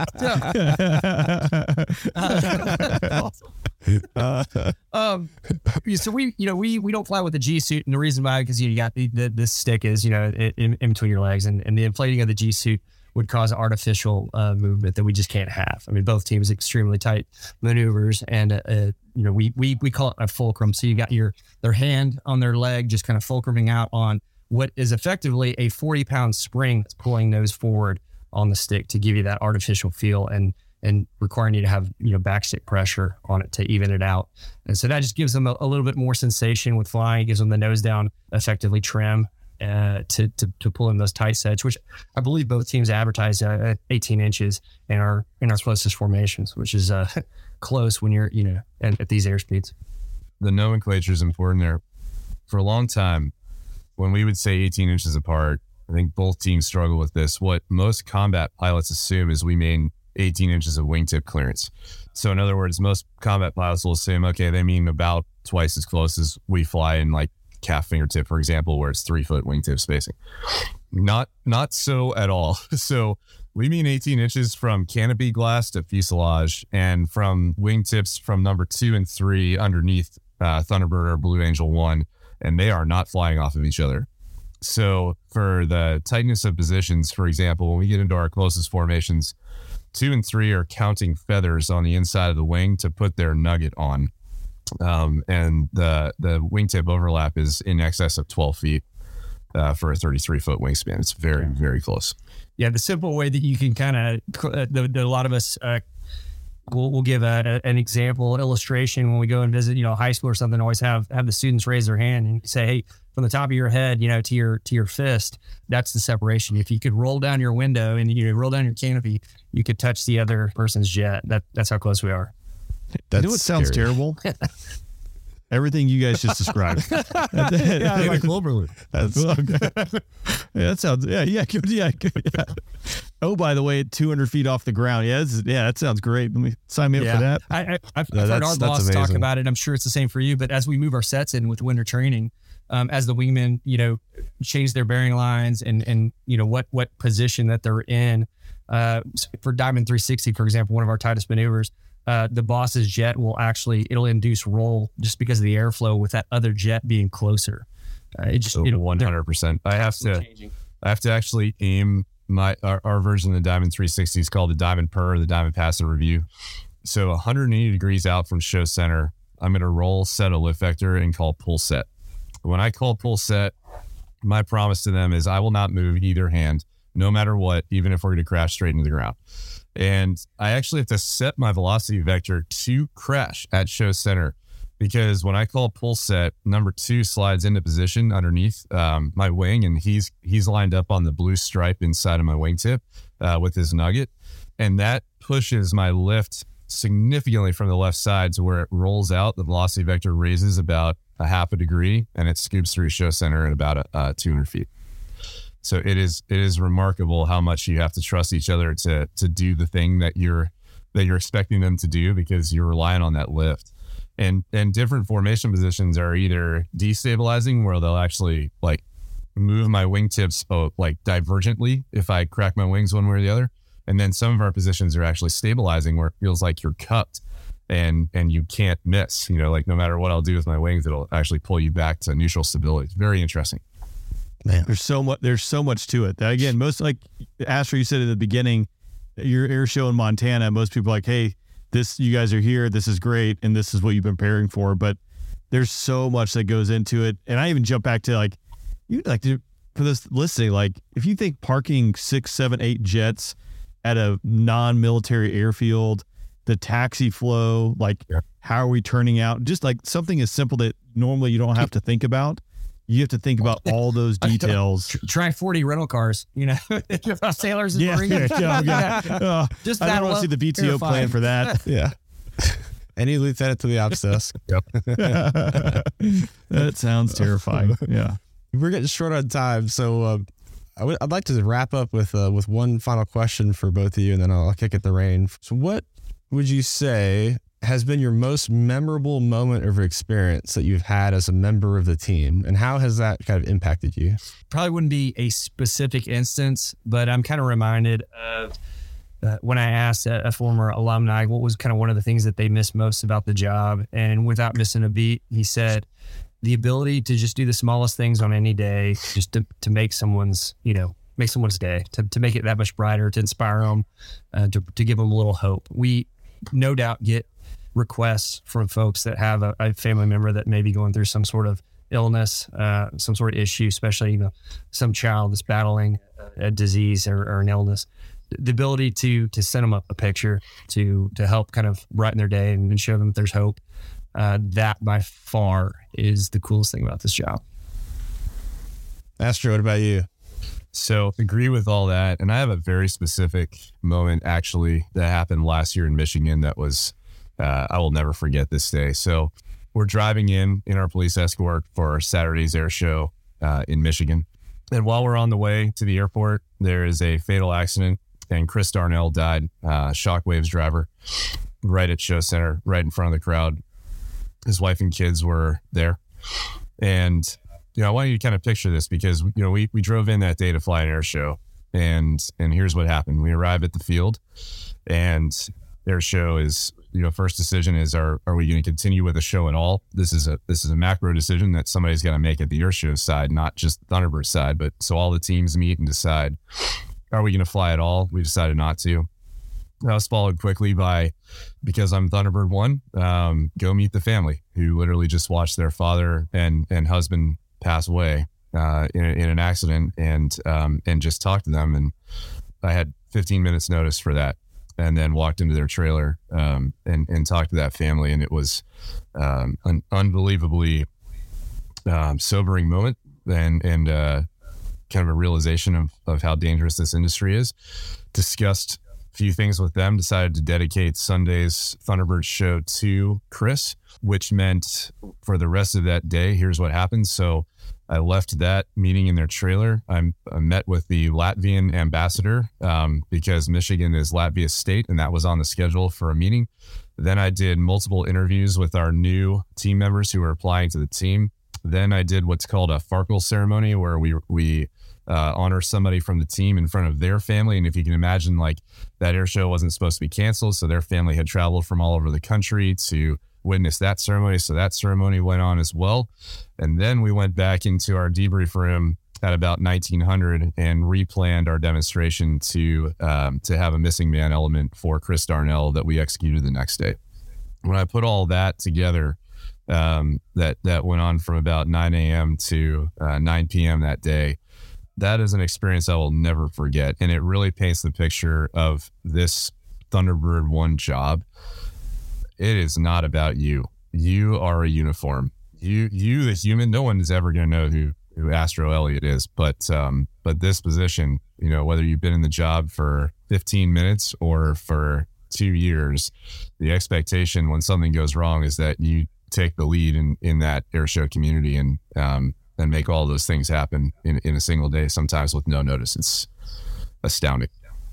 [SPEAKER 9] So we don't fly with the G suit, and the reason why, because you got the stick is in between your legs, and the inflating of the G suit would cause artificial movement that we just can't have. I mean, both teams extremely tight maneuvers, and we call it a fulcrum. So you got their hand on their leg, just kind of fulcruming out on what is effectively a 40-pound spring that's pulling nose forward on the stick to give you that artificial feel. And and requiring you to have, backstick pressure on it to even it out. And so that just gives them a little bit more sensation with flying. It gives them the nose down effectively trim to pull in those tight sets, which I believe both teams advertise at 18 inches in our closest formations, which is close when you're, at these airspeeds.
[SPEAKER 4] The nomenclature is important there. For a long time, when we would say 18 inches apart, I think both teams struggle with this. What most combat pilots assume is we mean 18 inches of wingtip clearance. So in other words, most combat pilots will assume, okay, they mean about twice as close as we fly in like calf fingertip, for example, where it's 3 foot wingtip spacing. Not so at all. So we mean 18 inches from canopy glass to fuselage, and from wingtips from number 2 and 3 underneath Thunderbird or Blue Angel 1, and they are not flying off of each other. So for the tightness of positions, for example, when we get into our closest formations, 2 and 3 are counting feathers on the inside of the wing to put their nugget on. And the wingtip overlap is in excess of 12 feet for a 33 foot wingspan. It's very, very close.
[SPEAKER 9] Yeah. The simple way that you can kind of, a lot of us, we'll give an example illustration when we go and visit, high school or something. Always have the students raise their hand and say, hey, from the top of your head, to your fist, that's the separation. If you could roll down your window and roll down your canopy, you could touch the other person's jet. That's how close we are.
[SPEAKER 7] That's what sounds terrible? Everything you guys just described.
[SPEAKER 9] Like Cloverleaf.
[SPEAKER 7] That's okay. Yeah, that sounds. Yeah. Oh, by the way, 200 feet off the ground. Yeah, that sounds great. Let me sign me up for that.
[SPEAKER 9] I've heard our boss talk about it. I'm sure it's the same for you. But as we move our sets in with winter training, as the wingmen, change their bearing lines and what position that they're in. For Diamond 360, for example, one of our tightest maneuvers, the boss's jet it'll induce roll just because of the airflow with that other jet being closer.
[SPEAKER 4] 100%. I have to actually aim our version of the Diamond 360 is called the Diamond Per, the Diamond Passive Review. So 180 degrees out from show center, I'm going to roll, set a lift vector, and call pull set. When I call pull set, my promise to them is I will not move either hand, no matter what, even if we're going to crash straight into the ground. And I actually have to set my velocity vector to crash at show center, because when I call pull set, number 2 slides into position underneath my wing, and he's lined up on the blue stripe inside of my wingtip with his nugget. And that pushes my lift significantly from the left side to where it rolls out. The velocity vector raises about a half a degree, and it scoops through show center at about 200 feet. So it is remarkable how much you have to trust each other to do the thing that you're expecting them to do, because you're relying on that lift. And different formation positions are either destabilizing, where they'll actually like move my wingtips like divergently if I crack my wings one way or the other. And then some of our positions are actually stabilizing, where it feels like you're cupped and you can't miss. Like no matter what I'll do with my wings, it'll actually pull you back to neutral stability. It's very interesting.
[SPEAKER 7] Man, there's so much to it. Again, most, like Asher, you said at the beginning, your air show in Montana, most people are like, hey, you guys are here, this is great, and this is what you've been preparing for. But there's so much that goes into it. And I even jump back to for this listening, like if you think parking 6, 7, 8 jets at a non-military airfield, the taxi flow, how are we turning out? Just like something as simple that normally you don't have to think about. You have to think about all those details.
[SPEAKER 9] Try 40 rental cars, sailors and Marines.
[SPEAKER 7] Just I don't want to see the VTO plan for that.
[SPEAKER 10] Yeah. Any lieutenant to the ops desk.
[SPEAKER 4] Yep.
[SPEAKER 7] That sounds terrifying. Yeah.
[SPEAKER 10] We're getting short on time, so I'd like to wrap up with one final question for both of you, and then I'll kick it the rein. So what would you say has been your most memorable moment of experience that you've had as a member of the team, and how has that kind of impacted you?
[SPEAKER 9] Probably wouldn't be a specific instance, but I'm kind of reminded of when I asked a former alumni what was kind of one of the things that they missed most about the job. And without missing a beat, he said the ability to just do the smallest things on any day, just to make someone's day, to make it that much brighter, to inspire them, to give them a little hope. We no doubt get requests from folks that have a family member that may be going through some sort of illness, some sort of issue, especially some child that's battling a disease or an illness. the ability to send them a picture to help kind of brighten their day and show them that there's hope. That by far is the coolest thing about this job.
[SPEAKER 10] Astro, what about you?
[SPEAKER 4] So agree with all that. And I have a very specific moment actually that happened last year in Michigan that was, I will never forget this day. So we're driving in our police escort for Saturday's air show in Michigan. And while we're on the way to the airport, there is a fatal accident and Chris Darnell died, Shockwave's driver, right at Show Center, right in front of the crowd. His wife and kids were there. And I want you to kind of picture this because, we drove in that day to fly an air show and here's what happened. We arrive at the field and air show is, first decision is, are we going to continue with the show at all? This is a macro decision that somebody's got to make at the air show side, not just Thunderbird side, but so all the teams meet and decide, are we going to fly at all? We decided not to. That was followed quickly by, because I'm Thunderbird 1, go meet the family who literally just watched their father and husband pass away in an accident and just talk to them. And I had 15 minutes notice for that and then walked into their trailer and talked to that family. And it was an unbelievably sobering moment and kind of a realization of how dangerous this industry is. Discussed a few things with them, decided to dedicate Sunday's Thunderbird show to Chris, which meant for the rest of that day, here's what happened. So I left that meeting in their trailer. I met with the Latvian ambassador because Michigan is Latvia's state, and that was on the schedule for a meeting. Then I did multiple interviews with our new team members who were applying to the team. Then I did what's called a Farkle ceremony, where we honor somebody from the team in front of their family. And if you can imagine, like, that air show wasn't supposed to be canceled, so their family had traveled from all over the country to witness that ceremony. So that ceremony went on as well. And then we went back into our debrief room at about 1900 and replanned our demonstration to have a missing man element for Chris Darnell that we executed the next day. When I put all that together, that went on from about 9 a.m. to 9 p.m. that day, that is an experience I will never forget. And it really paints the picture of this Thunderbird 1 job. It is not about you. You are a uniform. You the human, no one is ever going to know who Astro Elliott is. But this position, whether you've been in the job for 15 minutes or for 2 years, the expectation when something goes wrong is that you take the lead in that air show community and make all those things happen in a single day, sometimes with no notice. It's astounding.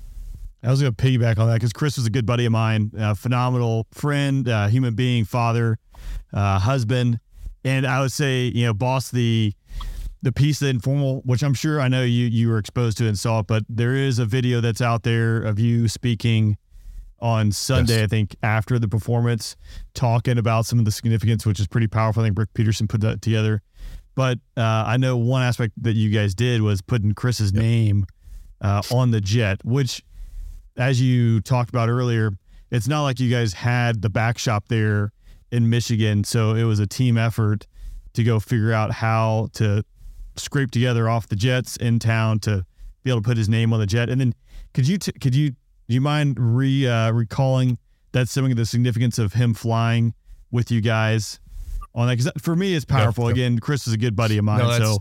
[SPEAKER 7] I was going to piggyback on that because Chris was a good buddy of mine, phenomenal friend, human being, father, husband. And I would say, boss, the piece of Informal, which I'm sure I know you were exposed to and saw it, but there is a video that's out there of you speaking on Sunday, yes. I think, after the performance, talking about some of the significance, which is pretty powerful. I think Rick Peterson put that together. But I know one aspect that you guys did was putting Chris's name on the jet, which, as you talked about earlier, it's not like you guys had the back shop there in Michigan. So it was a team effort to go figure out how to scrape together off the jets in town to be able to put his name on the jet. And then do you mind recalling that some of the significance of him flying with you guys on that? Because for me, it's powerful. Yep. Again, Chris is a good buddy of mine.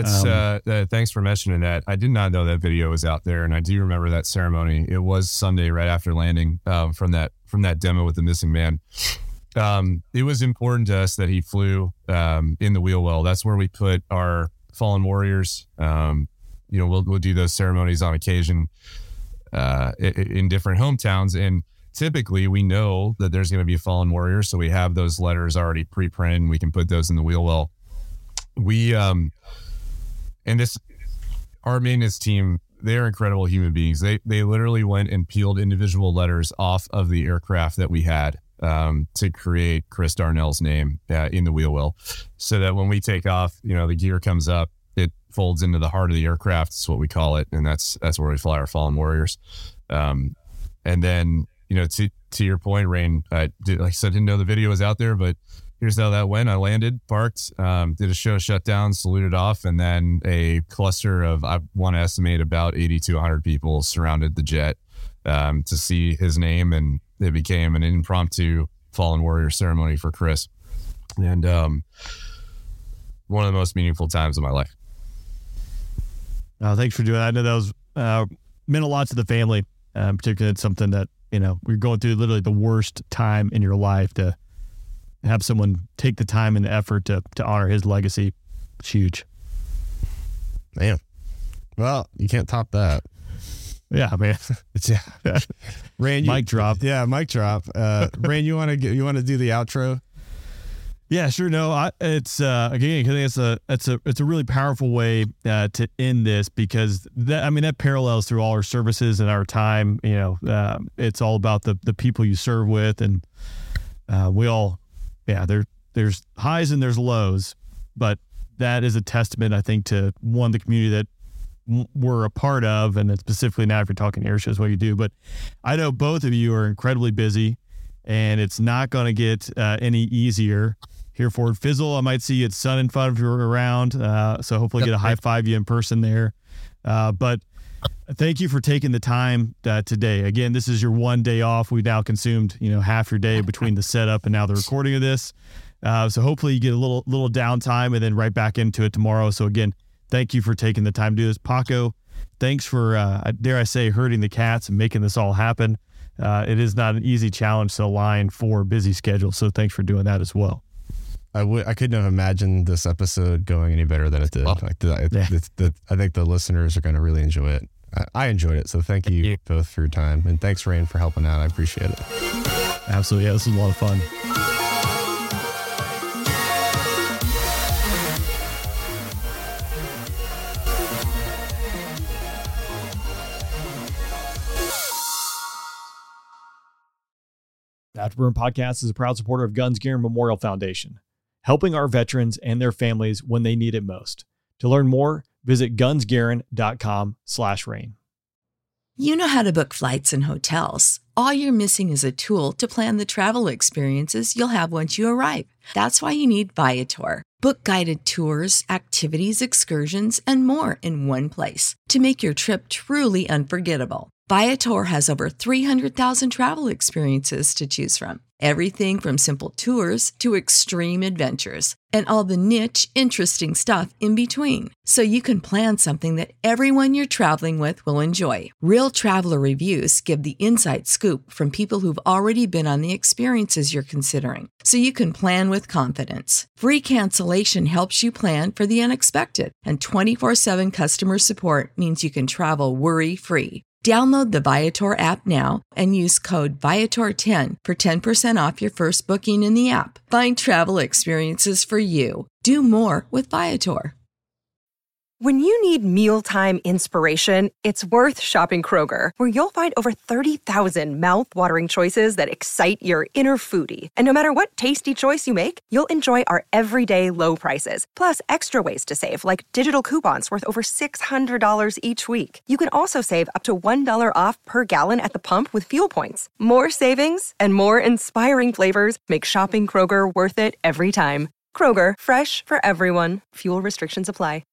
[SPEAKER 4] Thanks for mentioning that. I did not know that video was out there, and I do remember that ceremony. It was Sunday right after landing from that demo with the missing man. It was important to us that he flew in the wheel well. That's where we put our fallen warriors. We'll do those ceremonies on occasion in different hometowns, and typically we know that there's going to be a fallen warrior, so we have those letters already pre-printed and we can put those in the wheel well. Our maintenance team, they're incredible human beings. They literally went and peeled individual letters off of the aircraft that we had to create Chris Darnell's name in the wheel well, so that when we take off, the gear comes up, it folds into the heart of the aircraft. That's what we call it, and that's where we fly our fallen warriors. And then, to your point, Rain, like I said, didn't know the video was out there, but here's how that went. I landed, parked, did a show shutdown, saluted off, and then a cluster of, I want to estimate, about 80 to 100 people surrounded the jet to see his name, and it became an impromptu Fallen Warrior ceremony for Chris. And one of the most meaningful times of my life.
[SPEAKER 7] Thanks for doing that. I know that was meant a lot to the family. Particularly, it's something that, we're going through literally the worst time in your life. To have someone take the time and the effort to honor his legacy, it's huge.
[SPEAKER 10] Man. Well, you can't top that.
[SPEAKER 7] Yeah, man.
[SPEAKER 10] Rand,
[SPEAKER 7] mic drop.
[SPEAKER 10] Yeah, mic drop. Rand, you want to do the outro?
[SPEAKER 7] Yeah, sure. No, it's again, I think it's a really powerful way to end this, because that parallels through all our services and our time. It's all about the people you serve with, and we all, there's highs and there's lows, but that is a testament, I think, to the community that we're a part of, and specifically now if you're talking air shows, what you do. But I know both of you are incredibly busy, and it's not going to get any easier. Here for Fizzle, I might see you at Sun and Fun if you're around. So hopefully get a high five you in person there. But thank you for taking the time today. Again, this is your one day off. We've now consumed, half your day between the setup and now the recording of this. So hopefully you get a little downtime and then right back into it tomorrow. So again, thank you for taking the time to do this. Paco, thanks for, dare I say, herding the cats and making this all happen. It is not an easy challenge to align for busy schedules. So thanks for doing that as well.
[SPEAKER 10] I couldn't have imagined this episode going any better than it did. I think the listeners are going to really enjoy it. I enjoyed it. So thank you both for your time. And thanks, Rain, for helping out. I appreciate it.
[SPEAKER 7] Absolutely. Yeah, this was a lot of fun. Afterburn Podcast is a proud supporter of Guns Gear Memorial Foundation, helping our veterans and their families when they need it most. To learn more, visit gunsgarin.com/rain.
[SPEAKER 2] You know how to book flights and hotels. All you're missing is a tool to plan the travel experiences you'll have once you arrive. That's why you need Viator. Book guided tours, activities, excursions, and more in one place to make your trip truly unforgettable. Viator has over 300,000 travel experiences to choose from. Everything from simple tours to extreme adventures and all the niche, interesting stuff in between. So you can plan something that everyone you're traveling with will enjoy. Real traveler reviews give the inside scoop from people who've already been on the experiences you're considering. So you can plan with confidence. Free cancellation helps you plan for the unexpected. And 24/7 customer support means you can travel worry-free. Download the Viator app now and use code Viator10 for 10% off your first booking in the app. Find travel experiences for you. Do more with Viator.
[SPEAKER 3] When you need mealtime inspiration, it's worth shopping Kroger, where you'll find over 30,000 mouth-watering choices that excite your inner foodie. And no matter what tasty choice you make, you'll enjoy our everyday low prices, plus extra ways to save, like digital coupons worth over $600 each week. You can also save up to $1 off per gallon at the pump with fuel points. More savings and more inspiring flavors make shopping Kroger worth it every time. Kroger, fresh for everyone. Fuel restrictions apply.